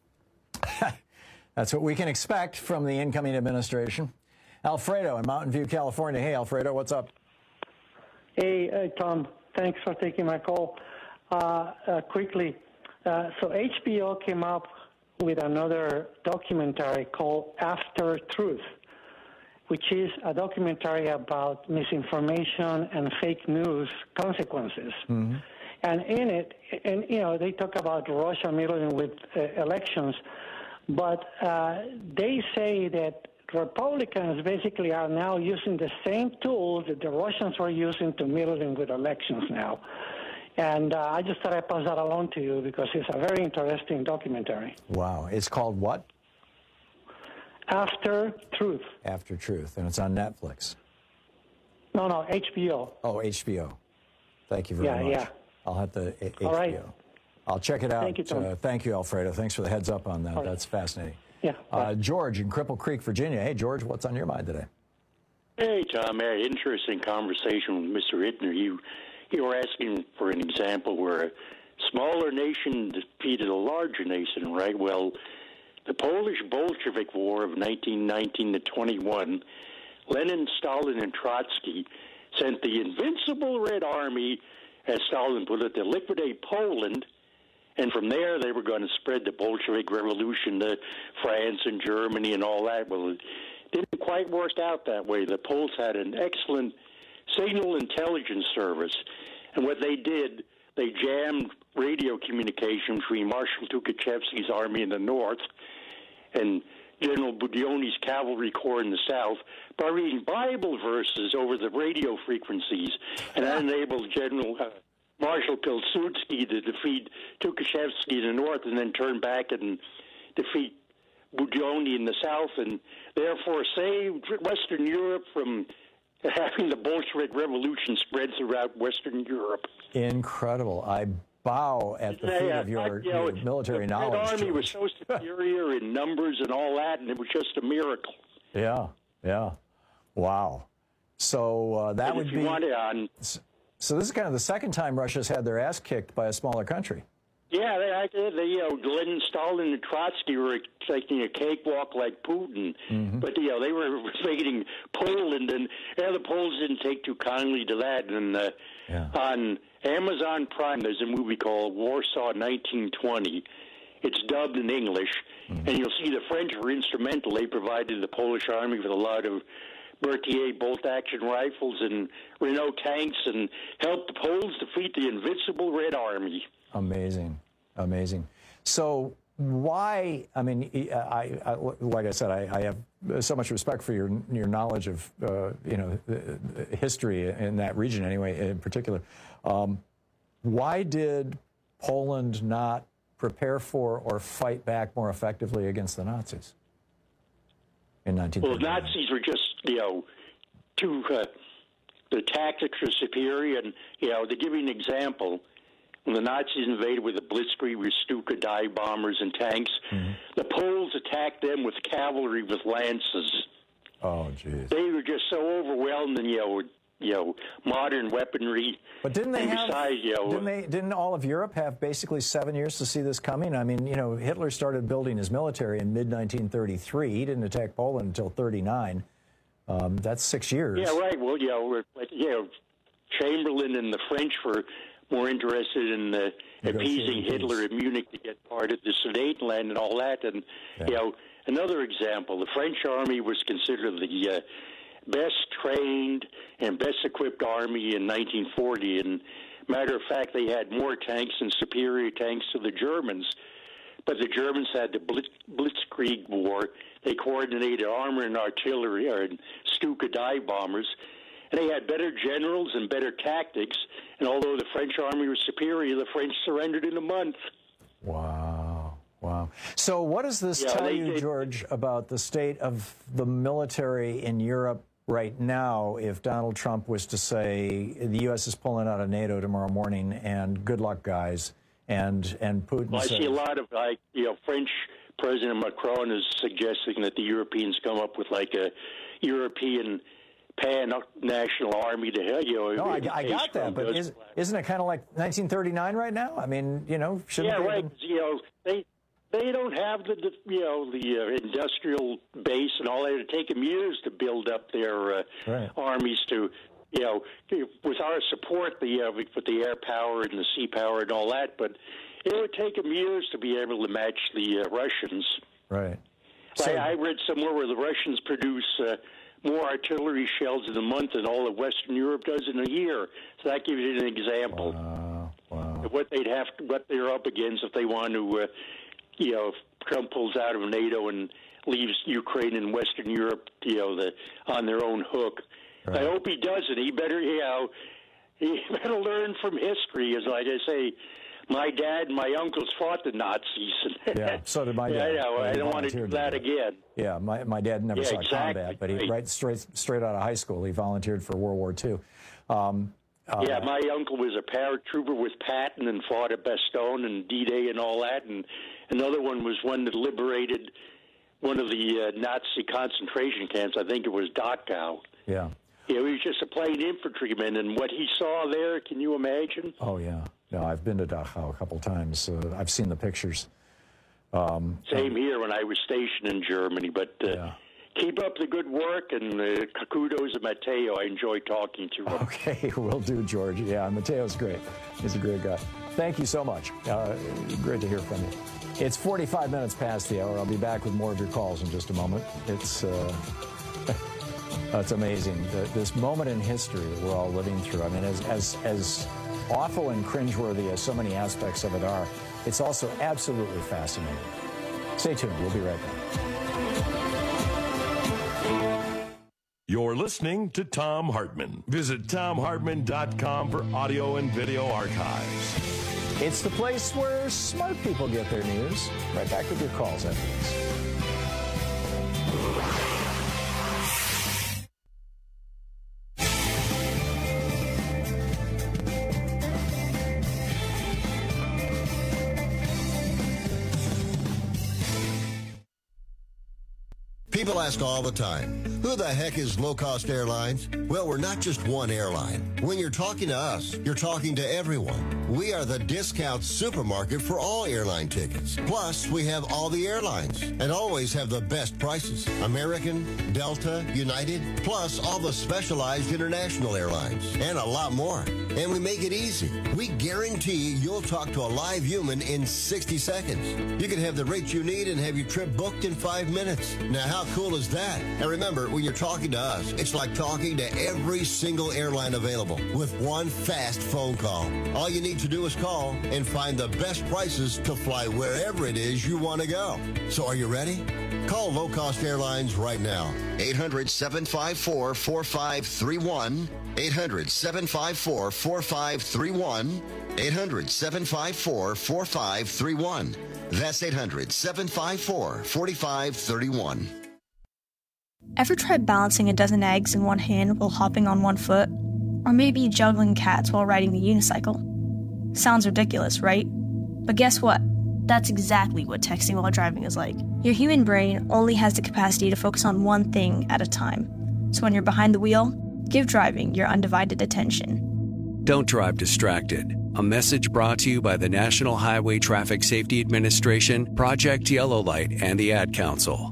[SPEAKER 20] that's what we can expect from the incoming administration. Alfredo in Mountain View, California. Hey, Alfredo, what's up?
[SPEAKER 25] Hey, uh, Tom. Thanks for taking my call. Uh, uh, quickly, uh, so H B O came up with another documentary called After Truth. which is a documentary about misinformation and fake news consequences.
[SPEAKER 20] Mm-hmm.
[SPEAKER 25] And in it, and you know, they talk about Russia meddling with uh, elections, but uh, they say that Republicans basically are now using the same tools that the Russians were using to meddling with elections now. And uh, I just thought I'd pass that along to you because it's a very interesting documentary.
[SPEAKER 20] Wow. It's called what?
[SPEAKER 25] After Truth.
[SPEAKER 20] After Truth. And it's on Netflix.
[SPEAKER 25] No, no, H B O.
[SPEAKER 20] Oh, H B O. Thank you very
[SPEAKER 25] yeah,
[SPEAKER 20] much.
[SPEAKER 25] Yeah, yeah.
[SPEAKER 20] I'll have the H B O.
[SPEAKER 25] All right.
[SPEAKER 20] I'll check it out.
[SPEAKER 25] Thank you, Tom.
[SPEAKER 20] Uh, thank you, Alfredo. Thanks for the heads up on that.
[SPEAKER 25] Right.
[SPEAKER 20] That's fascinating.
[SPEAKER 25] Yeah.
[SPEAKER 20] Uh, George in Cripple Creek, Virginia. Hey, George, what's on your mind today?
[SPEAKER 2] Hey, Tom. Very interesting conversation with Mister Hittner. You, you were asking for an example where a smaller nation defeated a larger nation, right? Well, the Polish Bolshevik War of nineteen nineteen to twenty-one, Lenin, Stalin, and Trotsky sent the invincible Red Army, as Stalin put it, to liquidate Poland. And from there, they were going to spread the Bolshevik Revolution to France and Germany and all that. Well, it didn't quite work out that way. The Poles had an excellent signal intelligence service. And what they did, they jammed radio communication between Marshal Tukhachevsky's army in the north and General Budyonny's cavalry corps in the south by reading Bible verses over the radio frequencies. And that enabled General... Uh, Marshal Pilsudski to defeat Tukhachevsky in the north and then turn back and defeat Budyonny in the south and therefore saved Western Europe from having the Bolshevik Revolution spread throughout Western Europe.
[SPEAKER 20] Incredible. I bow at the feet
[SPEAKER 2] yeah,
[SPEAKER 20] of your,
[SPEAKER 2] you know,
[SPEAKER 20] your military
[SPEAKER 2] the
[SPEAKER 20] knowledge.
[SPEAKER 2] The Army
[SPEAKER 20] George.
[SPEAKER 2] was so superior in numbers and all that, and it was just a miracle.
[SPEAKER 20] Yeah, yeah. Wow. So uh, that
[SPEAKER 2] and
[SPEAKER 20] would
[SPEAKER 2] if
[SPEAKER 20] be...
[SPEAKER 2] You want it on,
[SPEAKER 20] So this is kind of the second time Russia's had their ass kicked by a smaller country.
[SPEAKER 2] Yeah, they, they, they you know, Lenin, Stalin, and Trotsky were taking a cakewalk like Putin,
[SPEAKER 20] mm-hmm.
[SPEAKER 2] but you know they were invading Poland, and yeah, the Poles didn't take too kindly to that. And uh,
[SPEAKER 20] yeah.
[SPEAKER 2] on Amazon Prime, there's a movie called Warsaw nineteen twenty. It's dubbed in English, mm-hmm. and you'll see the French were instrumental. They provided the Polish army with a lot of Berthier bolt-action rifles and Renault tanks and helped the Poles defeat the invincible Red Army.
[SPEAKER 20] Amazing. Amazing. So why, I mean, I, I, like I said, I, I have so much respect for your your knowledge of, uh, you know, history in that region anyway, in particular. Um, why did Poland not prepare for or fight back more effectively against the Nazis in nineteen thirty-nine?
[SPEAKER 2] Well, the Nazis were just, you know, too, uh, the tactics were superior. And, you know, to give you an example, when the Nazis invaded with the Blitzkrieg with Stuka dive bombers and tanks, mm-hmm. the Poles attacked them with cavalry with lances.
[SPEAKER 20] Oh, geez.
[SPEAKER 2] They were just so overwhelmed and, you know, you know, modern weaponry.
[SPEAKER 20] But didn't they
[SPEAKER 2] and
[SPEAKER 20] have,
[SPEAKER 2] besides, you know,
[SPEAKER 20] didn't, they, didn't all of Europe have basically seven years to see this coming? I mean, you know, Hitler started building his military in mid nineteen thirty-three. He didn't attack Poland until thirty-nine. Um, that's six years.
[SPEAKER 2] Yeah, right. Well, you know, you know, Chamberlain and the French were more interested in uh, appeasing Hitler in Munich to get part of the Sudetenland and all that. And, yeah. you know, another example, the French army was considered the uh, best trained and best equipped army in nineteen forty. And matter of fact, they had more tanks and superior tanks to the Germans. But the Germans had the Blitz, Blitzkrieg War. They coordinated armor and artillery, or Stuka dive bombers. And they had better generals and better tactics. And although the French army was superior, the French surrendered in a month.
[SPEAKER 20] Wow. Wow. So what does this
[SPEAKER 2] yeah,
[SPEAKER 20] tell
[SPEAKER 2] they,
[SPEAKER 20] you,
[SPEAKER 2] they,
[SPEAKER 20] George, about the state of the military in Europe right now if Donald Trump was to say the U S is pulling out of NATO tomorrow morning and good luck, guys, and, and Putin
[SPEAKER 2] well, I
[SPEAKER 20] says,
[SPEAKER 2] see a lot of, like, you know, French President Macron is suggesting that the Europeans come up with, like, a European pan-national army to hell, you know.
[SPEAKER 20] No, I, I got that, but is, isn't it kind of like nineteen thirty-nine right now? I mean, you know, shouldn't
[SPEAKER 2] yeah,
[SPEAKER 20] they
[SPEAKER 2] right.
[SPEAKER 20] Even...
[SPEAKER 2] You know, they they don't have the, the you know the uh, industrial base and all that. It'd take them years to build up their uh,
[SPEAKER 20] right.
[SPEAKER 2] armies to, you know, with our support, the uh, with the air power and the sea power and all that. But it would take them years to be able to match the uh, Russians.
[SPEAKER 20] Right.
[SPEAKER 2] So, I, I read somewhere where the Russians produce Uh, more artillery shells in a month than all of Western Europe does in a year. So that gives you an example
[SPEAKER 20] wow. Wow.
[SPEAKER 2] of what they'd have, to, what they're up against if they want to, uh, you know, if Trump pulls out of NATO and leaves Ukraine and Western Europe, you know, the, on their own hook. Right. I hope he doesn't. He better, you know, he better learn from history, as I just say. My dad and my uncles fought the Nazis.
[SPEAKER 20] Yeah, so did my dad.
[SPEAKER 2] I know. I don't want to do that again.
[SPEAKER 20] Yeah, my my dad never
[SPEAKER 2] yeah,
[SPEAKER 20] saw
[SPEAKER 2] exactly.
[SPEAKER 20] combat, but he right straight straight out of high school, he volunteered for World War Two. Um, uh,
[SPEAKER 2] yeah, my uncle was a paratrooper with Patton and fought at Bastogne and D-Day and all that, and another one was one that liberated one of the uh, Nazi concentration camps. I think it was Dachau.
[SPEAKER 20] Yeah.
[SPEAKER 2] Yeah, he was just a plain infantryman, and what he saw there, can you imagine?
[SPEAKER 20] Oh, yeah. No, I've been to Dachau a couple times. Uh, I've seen the pictures. Um,
[SPEAKER 2] Same here when I was stationed in Germany, but uh,
[SPEAKER 20] yeah.
[SPEAKER 2] keep up the good work, and uh, kudos to Matteo. I enjoy talking to him.
[SPEAKER 20] Okay, will do, George. Yeah, Matteo's great. He's a great guy. Thank you so much. Uh, great to hear from you. It's forty-five minutes past the hour. I'll be back with more of your calls in just a moment. It's... Uh, It's amazing, the, this moment in history that we're all living through. I mean, as, as, as awful and cringeworthy as so many aspects of it are, it's also absolutely fascinating. Stay tuned. We'll be right back.
[SPEAKER 3] You're listening to Thom Hartmann. Visit Thom Hartmann dot com for audio and video archives.
[SPEAKER 20] It's the place where smart people get their news. Right back with your calls after this.
[SPEAKER 4] People ask all the time, who the heck is Low Cost Airlines? Well, we're not just one airline. When you're talking to us, you're talking to everyone. We are the discount supermarket for all airline tickets. Plus, we have all the airlines and always have the best prices. American, Delta, United, plus all the specialized international airlines and a lot more. And we make it easy. We guarantee you'll talk to a live human in sixty seconds. You can have the rates you need and have your trip booked in five minutes. Now, how cool is that? And remember, when you're talking to us, it's like talking to every single airline available with one fast phone call. All you need to do is call and find the best prices to fly wherever it is you want to go. So are you ready? Call Low Cost Airlines right now. eight hundred, seven five four, four five three one. eight hundred, seven five four, four five three one. eight hundred, seven five four, four five three one. That's eight hundred, seven five four, four five three one.
[SPEAKER 6] Ever tried balancing a dozen eggs in one hand while hopping on one foot? Or maybe juggling cats while riding the unicycle? Sounds ridiculous, right? But guess what? That's exactly what texting while driving is like. Your human brain only has the capacity to focus on one thing at a time. So when you're behind the wheel, give driving your undivided attention.
[SPEAKER 19] Don't drive distracted. A message brought to you by the National Highway Traffic Safety Administration, Project Yellow Light, and the Ad Council.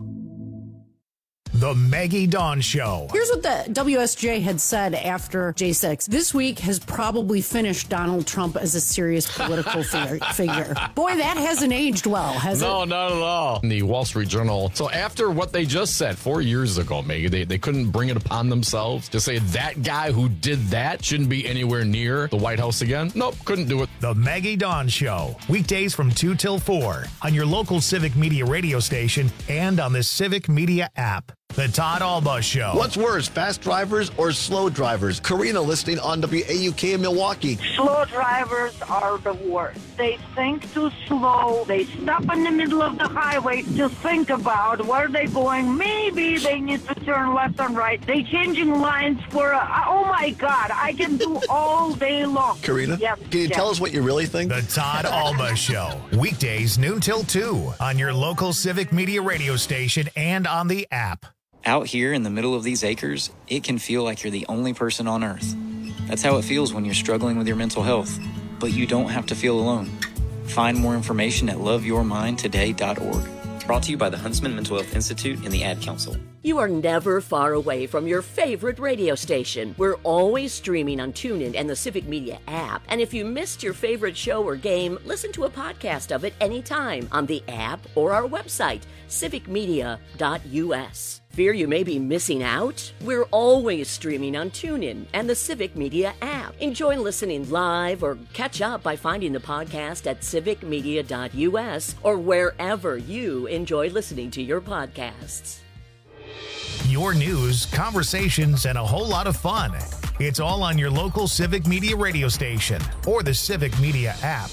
[SPEAKER 1] The Maggie Dawn Show.
[SPEAKER 14] Here's what the W S J had said after J six. This week has probably finished Donald Trump as a serious political figure. figure. Boy, that hasn't aged well, has
[SPEAKER 16] no,
[SPEAKER 14] it?
[SPEAKER 16] No, not at all. In the Wall Street Journal. So after what they just said four years ago, Maggie, they, they couldn't bring it upon themselves to say that guy who did that shouldn't be anywhere near the White House again. Nope, couldn't do it.
[SPEAKER 1] The Maggie Dawn Show. Weekdays from two till four on your local Civic Media radio station and on the Civic Media app. The Todd Alba Show.
[SPEAKER 21] What's worse, fast drivers or slow drivers? Karina listening on W A U K in Milwaukee.
[SPEAKER 26] Slow drivers are the worst. They think too slow. They stop in the middle of the highway to think about where they're going. Maybe they need to turn left and right. They changing lines for, a, oh my God, I can do all day long.
[SPEAKER 21] Karina,
[SPEAKER 26] yes,
[SPEAKER 21] can you
[SPEAKER 26] yes.
[SPEAKER 21] tell us what you really think?
[SPEAKER 1] The Todd Alba Show. Weekdays noon till two on your local Civic Media radio station and on the app.
[SPEAKER 27] Out here in the middle of these acres, it can feel like you're the only person on Earth. That's how it feels when you're struggling with your mental health. But you don't have to feel alone. Find more information at love your mind today dot org. Brought to you by the Huntsman Mental Health Institute and the Ad Council.
[SPEAKER 28] You are never far away from your favorite radio station. We're always streaming on TuneIn and the Civic Media app. And if you missed your favorite show or game, listen to a podcast of it anytime on the app or our website, civic media dot u s. Fear you may be missing out? We're always streaming on TuneIn and the Civic Media app. Enjoy listening live or catch up by finding the podcast at civic media dot u s or wherever you enjoy listening to your podcasts.
[SPEAKER 1] Your news, conversations, and a whole lot of fun. It's all on your local Civic Media radio station or the Civic Media app.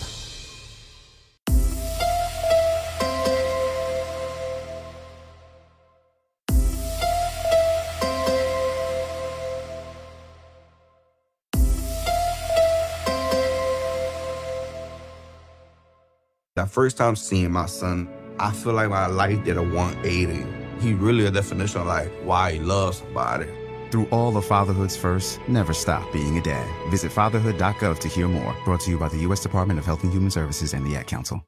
[SPEAKER 5] The first time seeing my son, I feel like my life did a one eighty. He really a definition of like why he loves somebody.
[SPEAKER 7] Through all of fatherhood's first, never stop being a dad. Visit fatherhood dot gov to hear more. Brought to you by the U S Department of Health and Human Services and the Ad Council.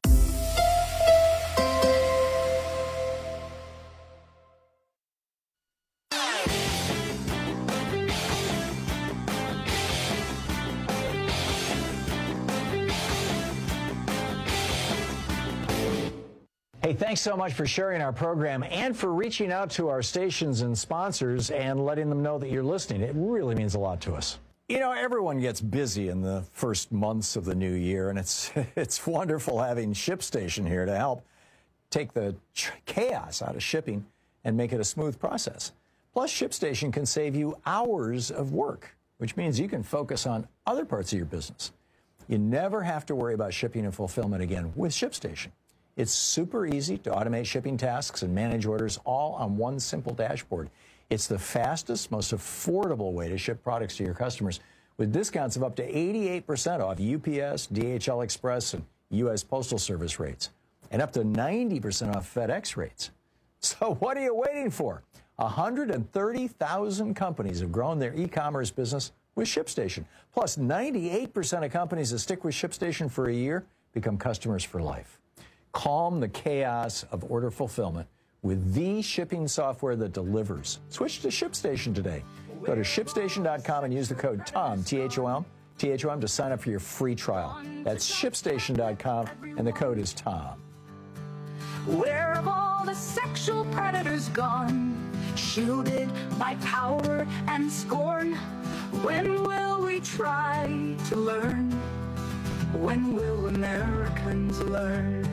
[SPEAKER 20] Hey, thanks so much for sharing our program and for reaching out to our stations and sponsors and letting them know that you're listening. It really means a lot to us. You know, everyone gets busy in the first months of the new year, and it's it's wonderful having ShipStation here to help take the chaos out of shipping and make it a smooth process. Plus, ShipStation can save you hours of work, which means you can focus on other parts of your business. You never have to worry about shipping and fulfillment again with ShipStation. It's super easy to automate shipping tasks and manage orders all on one simple dashboard. It's the fastest, most affordable way to ship products to your customers with discounts of up to eighty-eight percent off U P S, D H L Express, and U S Postal Service rates, and up to ninety percent off FedEx rates. So what are you waiting for? one hundred thirty thousand companies have grown their e-commerce business with ShipStation. Plus, ninety-eight percent of companies that stick with ShipStation for a year become customers for life. Calm the chaos of order fulfillment with the shipping software that delivers. Switch to ShipStation today. Go to ship station dot com and use the code TOM, T H O M, T H O M to sign up for your free trial. That's ship station dot com, and the code is TOM.
[SPEAKER 8] Where have all the sexual predators gone? Shielded by power and scorn. When will we try to learn? When will Americans learn?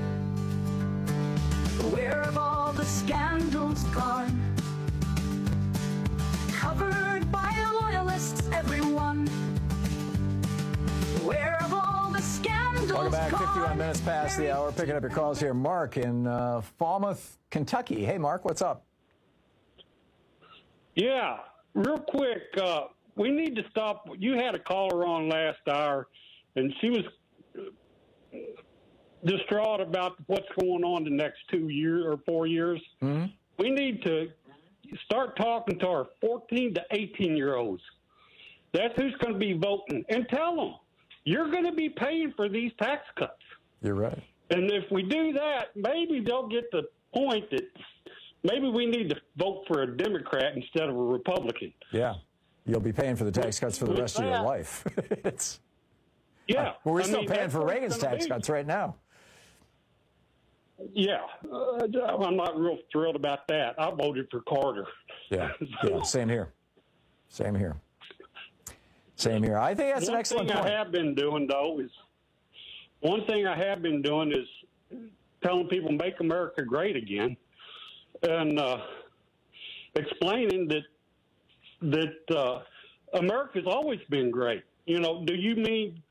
[SPEAKER 8] Where have all the scandals gone? Covered by loyalists, everyone. Where have all the scandals
[SPEAKER 20] Welcome back,
[SPEAKER 8] gone?
[SPEAKER 20] fifty-one minutes past the hour. Picking up your calls here. Mark in uh, Falmouth, Kentucky. Hey, Mark, what's up?
[SPEAKER 10] Yeah, real quick, uh, we need to stop. You had a caller on last hour, and she was distraught about what's going on the next two years or four years.
[SPEAKER 20] Mm-hmm.
[SPEAKER 10] We need to start talking to our fourteen to eighteen-year-olds. That's who's going to be voting. And tell them, you're going to be paying for these tax cuts.
[SPEAKER 20] You're right.
[SPEAKER 10] And if we do that, maybe they'll get the point that maybe we need to vote for a Democrat instead of a Republican.
[SPEAKER 20] Yeah. You'll be paying for the tax cuts for the rest of your life. it's
[SPEAKER 10] Yeah.
[SPEAKER 20] Uh, well, we're
[SPEAKER 10] I
[SPEAKER 20] still
[SPEAKER 10] mean,
[SPEAKER 20] paying
[SPEAKER 10] that's
[SPEAKER 20] for
[SPEAKER 10] what it's
[SPEAKER 20] Reagan's
[SPEAKER 10] gonna
[SPEAKER 20] tax
[SPEAKER 10] be.
[SPEAKER 20] cuts right now.
[SPEAKER 10] Yeah. Uh, I'm not real thrilled about that. I voted for Carter.
[SPEAKER 20] Yeah. Yeah. Same here. Same here. Same here. I think that's
[SPEAKER 10] one
[SPEAKER 20] an excellent
[SPEAKER 10] thing
[SPEAKER 20] point.
[SPEAKER 10] I have been doing, though, is one thing I have been doing is telling people make America great again, and uh, explaining that that uh, America's always been great. You know, do you mean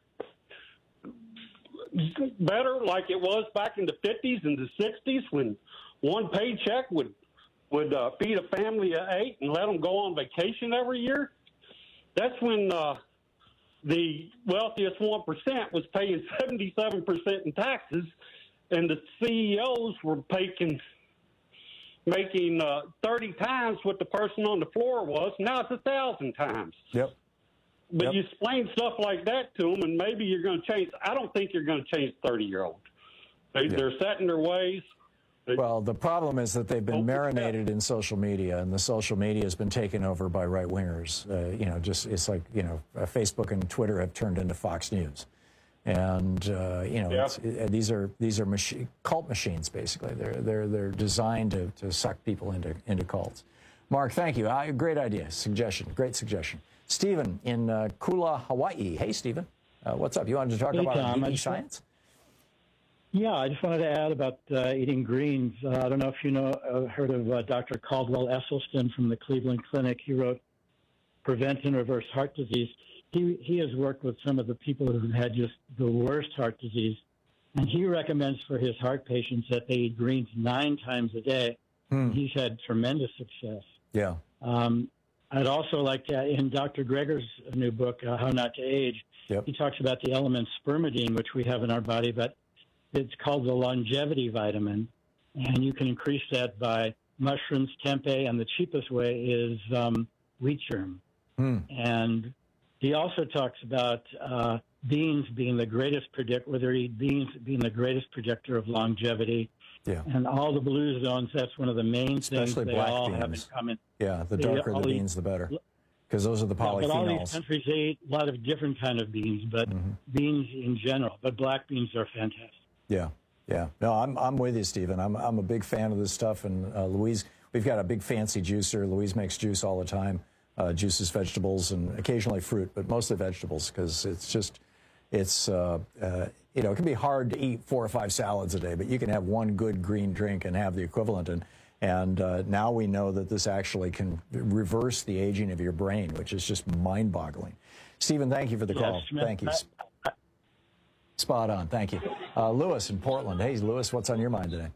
[SPEAKER 10] better like it was back in the fifties and the sixties when one paycheck would would uh, feed a family of eight and let them go on vacation every year? That's when uh, the wealthiest one percent was paying seventy-seven percent in taxes, and the C E Os were making, making uh, thirty times what the person on the floor was. Now it's a thousand times.
[SPEAKER 20] Yep.
[SPEAKER 10] But
[SPEAKER 20] Yep.
[SPEAKER 10] you explain stuff like that to them, and maybe you're going to change. I don't think you're going to change thirty-year-old. They,
[SPEAKER 20] Yeah.
[SPEAKER 10] They're set in their ways.
[SPEAKER 20] Well, the problem is that they've been marinated in social media, and the social media has been taken over by right wingers. Uh, you know, just it's like you know, uh, Facebook and Twitter have turned into Fox News, and uh, you know,
[SPEAKER 10] Yeah.
[SPEAKER 20] it's, uh, these are these are machi- cult machines basically. They're they're they're designed to, to suck people into into cults. Mark, thank you. Uh, great idea. Suggestion. Great suggestion. Stephen in uh, Kula, Hawaii. Hey, Stephen. Uh, what's up? You wanted to talk
[SPEAKER 9] hey,
[SPEAKER 20] about
[SPEAKER 9] Tom,
[SPEAKER 20] geeky science?
[SPEAKER 9] Yeah, I just wanted to add about uh, eating greens. Uh, I don't know if you know, uh, heard of uh, Doctor Caldwell Esselstyn from the Cleveland Clinic. He wrote Prevent and Reverse Heart Disease. He, he has worked with some of the people who have had just the worst heart disease, and he recommends for his heart patients that they eat greens nine times a day.
[SPEAKER 20] Hmm.
[SPEAKER 9] He's had tremendous success.
[SPEAKER 20] Yeah.
[SPEAKER 9] Um, I'd also like to, in Doctor Greger's new book, uh, How Not to Age,
[SPEAKER 20] yep.
[SPEAKER 9] he talks about the element spermidine, which we have in our body, but it's called the longevity vitamin, and you can increase that by mushrooms, tempeh, and the cheapest way is um, wheat germ.
[SPEAKER 20] Hmm.
[SPEAKER 9] And he also talks about uh, beans being the greatest predictor, whether you eat beans being the greatest predictor of longevity.
[SPEAKER 20] Yeah.
[SPEAKER 9] And all the blue zones, that's one of the main
[SPEAKER 20] Especially
[SPEAKER 9] things they
[SPEAKER 20] black
[SPEAKER 9] all
[SPEAKER 20] beans.
[SPEAKER 9] have in common.
[SPEAKER 20] Yeah, the
[SPEAKER 9] They
[SPEAKER 20] darker the
[SPEAKER 9] all eat-
[SPEAKER 20] beans, the better. Because those are the
[SPEAKER 9] Yeah, but all these
[SPEAKER 20] polyphenols.
[SPEAKER 9] countries, they eat a lot of different kind of beans, but
[SPEAKER 20] Mm-hmm.
[SPEAKER 9] beans in general. But black beans are fantastic.
[SPEAKER 20] Yeah, yeah. No, I'm I'm with you, Stephen. I'm I'm a big fan of this stuff. And uh, Louise, we've got a big fancy juicer. Louise makes juice all the time, uh, juices vegetables and occasionally fruit, but mostly vegetables because it's just, it's uh, uh, you know, it can be hard to eat four or five salads a day, but you can have one good green drink and have the equivalent. And and uh, now we know that this actually can reverse the aging of your brain, which is just mind-boggling. Stephen, thank you for the
[SPEAKER 9] Yes,
[SPEAKER 20] call.
[SPEAKER 9] Smith,
[SPEAKER 20] Thank you.
[SPEAKER 9] I-
[SPEAKER 20] Spot on. Thank you. Uh, Lewis in Portland. Hey, Lewis, what's on your mind today?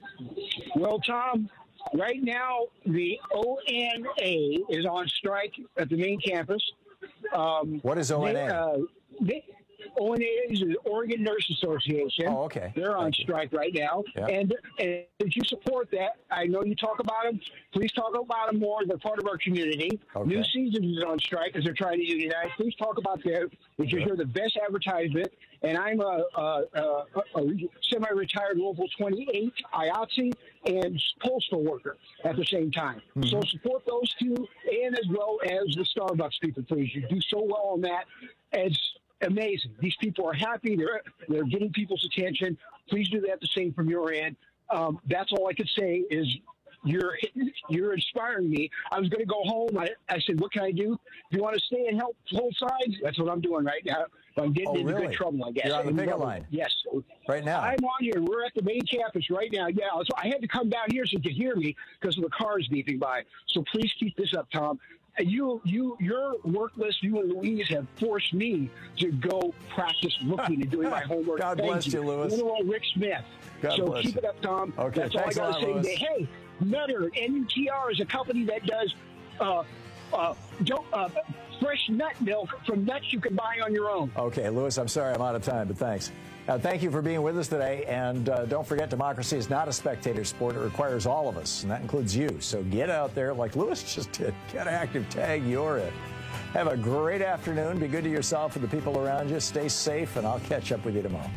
[SPEAKER 11] Well, Tom, right now the O N A is on strike at the main campus. Um,
[SPEAKER 20] What is O N A?
[SPEAKER 11] They, uh, they, O N A is the Oregon Nurse Association.
[SPEAKER 20] Oh, okay.
[SPEAKER 11] They're on strike right now.
[SPEAKER 20] Yeah.
[SPEAKER 11] And, and if you support that, I know you talk about them. Please talk about them more. They're part of our community.
[SPEAKER 20] Okay.
[SPEAKER 11] New Seasons is on strike because they're trying to unionize. Please talk about that because you're the best advertisement. And I'm a, a, a, a semi-retired Local twenty-eight I A T S E and postal worker at the same time.
[SPEAKER 20] Mm-hmm.
[SPEAKER 11] So support those two and as well as the Starbucks people, please. You do so well on that. It's amazing. These people are happy. They're they're getting people's attention. Please do that the same from your end. Um, that's all I could say is you're you're inspiring me. I was going to go home. I, I said, what can I do? If you want to stay and help both sides, that's what I'm doing right now. I'm getting
[SPEAKER 20] Oh,
[SPEAKER 11] into
[SPEAKER 20] really?
[SPEAKER 11] good trouble, I guess.
[SPEAKER 20] You're on the
[SPEAKER 11] And
[SPEAKER 20] picket
[SPEAKER 11] trouble.
[SPEAKER 20] line.
[SPEAKER 11] Yes.
[SPEAKER 20] Right now.
[SPEAKER 11] I'm on here. We're at the main campus right now. Yeah, so I had to come down here so you could hear me because of the cars beeping by. So please keep this up, Tom. And You, you, your work list, you and Louise have forced me to go practice looking and doing my homework.
[SPEAKER 20] God
[SPEAKER 11] Thank
[SPEAKER 20] bless you, Louis.
[SPEAKER 11] Little old Rick Smith.
[SPEAKER 20] God
[SPEAKER 11] so
[SPEAKER 20] bless
[SPEAKER 11] keep
[SPEAKER 20] you.
[SPEAKER 11] it up, Tom.
[SPEAKER 20] Okay,
[SPEAKER 11] That's all I
[SPEAKER 20] thanks a
[SPEAKER 11] got
[SPEAKER 20] lot,
[SPEAKER 11] to say
[SPEAKER 20] Louis.
[SPEAKER 11] today. Hey, Nutter, N U T R is a company that does uh, uh, don't, uh, fresh nut milk from nuts you can buy on your own.
[SPEAKER 20] Okay, Lewis, I'm sorry I'm out of time, but thanks. Uh, thank you for being with us today. And uh, don't forget, democracy is not a spectator sport. It requires all of us, and that includes you. So get out there like Lewis just did. Get active, tag, you're it. Have a great afternoon. Be good to yourself and the people around you. Stay safe, and I'll catch up with you tomorrow.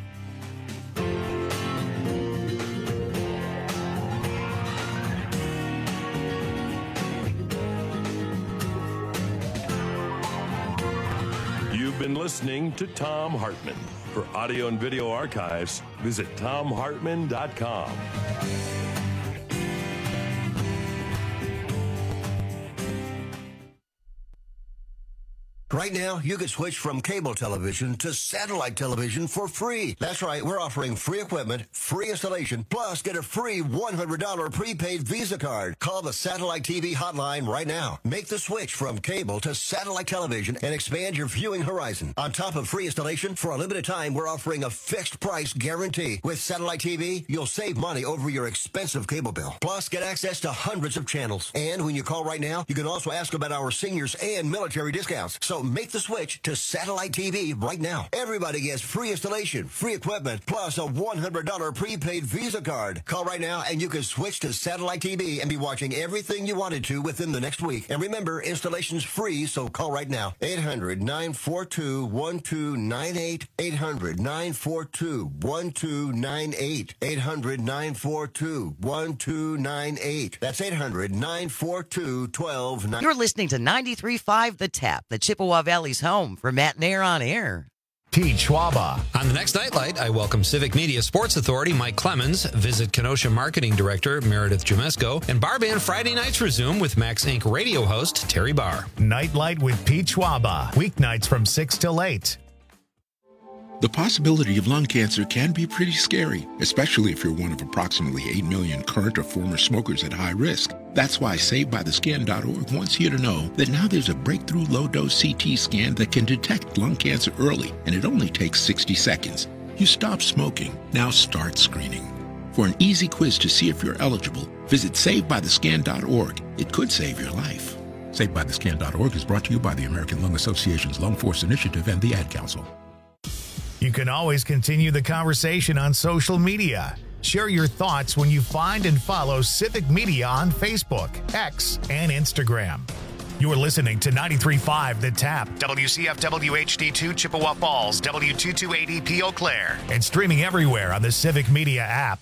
[SPEAKER 3] You've been listening to Tom Hartman. For audio and video archives, visit tom hartman dot com.
[SPEAKER 4] Right now, you can switch from cable television to satellite television for free. That's right, we're offering free equipment, free installation, plus get a free one hundred dollars prepaid Visa card. Call the Satellite T V hotline right now. Make the switch from cable to satellite television and expand your viewing horizon. On top of free installation, for a limited time, we're offering a fixed price guarantee. With Satellite T V, you'll save money over your expensive cable bill. Plus, get access to hundreds of channels. And when you call right now, you can also ask about our seniors and military discounts. So make the switch to Satellite T V right now. Everybody gets free installation, free equipment, plus a one hundred dollars prepaid Visa card. Call right now and you can switch to Satellite T V and be watching everything you wanted to within the next week. And remember, installation's free, so call right now. eight hundred, nine four two, one two nine eight. eight hundred, nine four two, one two nine eight. eight hundred, nine four two, one two nine eight. That's eight hundred, nine four two, one two nine eight.
[SPEAKER 12] You're listening to ninety-three point five The Tap, the Chippewa Valley's home for Matt Nair on Air.
[SPEAKER 1] Pete Schwaba.
[SPEAKER 12] On the next Nightlight, I welcome Civic Media Sports Authority Mike Clemens, visit Kenosha Marketing Director Meredith Jamesko, and Bar Band Friday nights resume with Max Incorporated radio host Terry Barr.
[SPEAKER 1] Nightlight with Pete Schwaba, weeknights from six till eight.
[SPEAKER 13] The possibility of lung cancer can be pretty scary, especially if you're one of approximately eight million current or former smokers at high risk. That's why Saved By The Scan dot org wants you to know that now there's a breakthrough low-dose C T scan that can detect lung cancer early, and it only takes sixty seconds. You stop smoking, now start screening. For an easy quiz to see if you're eligible, visit Saved By The Scan dot org. It could save your life. Saved By The Scan dot org is brought to you by the American Lung Association's Lung Force Initiative and the Ad Council.
[SPEAKER 1] You can always continue the conversation on social media. Share your thoughts when you find and follow Civic Media on Facebook, X, and Instagram. You're listening to ninety-three point five The Tap, W C F W H D two Chippewa Falls, W two two eight E P Eau Claire, and streaming everywhere on the Civic Media app.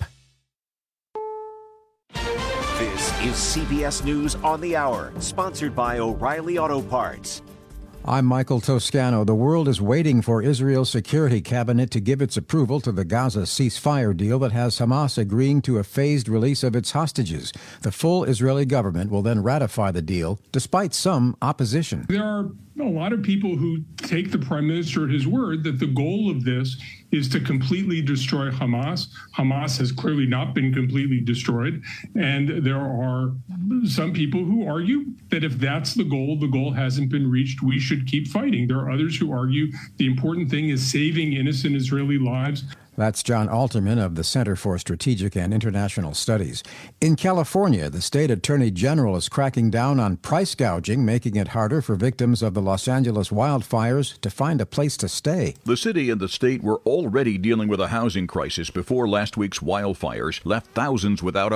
[SPEAKER 15] This is C B S News on the Hour, sponsored by O'Reilly Auto Parts.
[SPEAKER 17] I'm Michael Toscano. The world is waiting for Israel's Security Cabinet to give its approval to the Gaza ceasefire deal that has Hamas agreeing to a phased release of its hostages. The full Israeli government will then ratify the deal, despite some opposition.
[SPEAKER 18] There are a lot of people who take the prime minister at his word that the goal of this is to completely destroy Hamas. Hamas has clearly not been completely destroyed. And there are some people who argue that if that's the goal, the goal hasn't been reached, we should keep fighting. There are others who argue the important thing is saving innocent Israeli lives.
[SPEAKER 17] That's John Alterman of the Center for Strategic and International Studies. In California, the state attorney general is cracking down on price gouging, making it harder for victims of the Los Angeles wildfires to find a place to stay.
[SPEAKER 22] The city and the state were already dealing with a housing crisis before last week's wildfires left thousands without a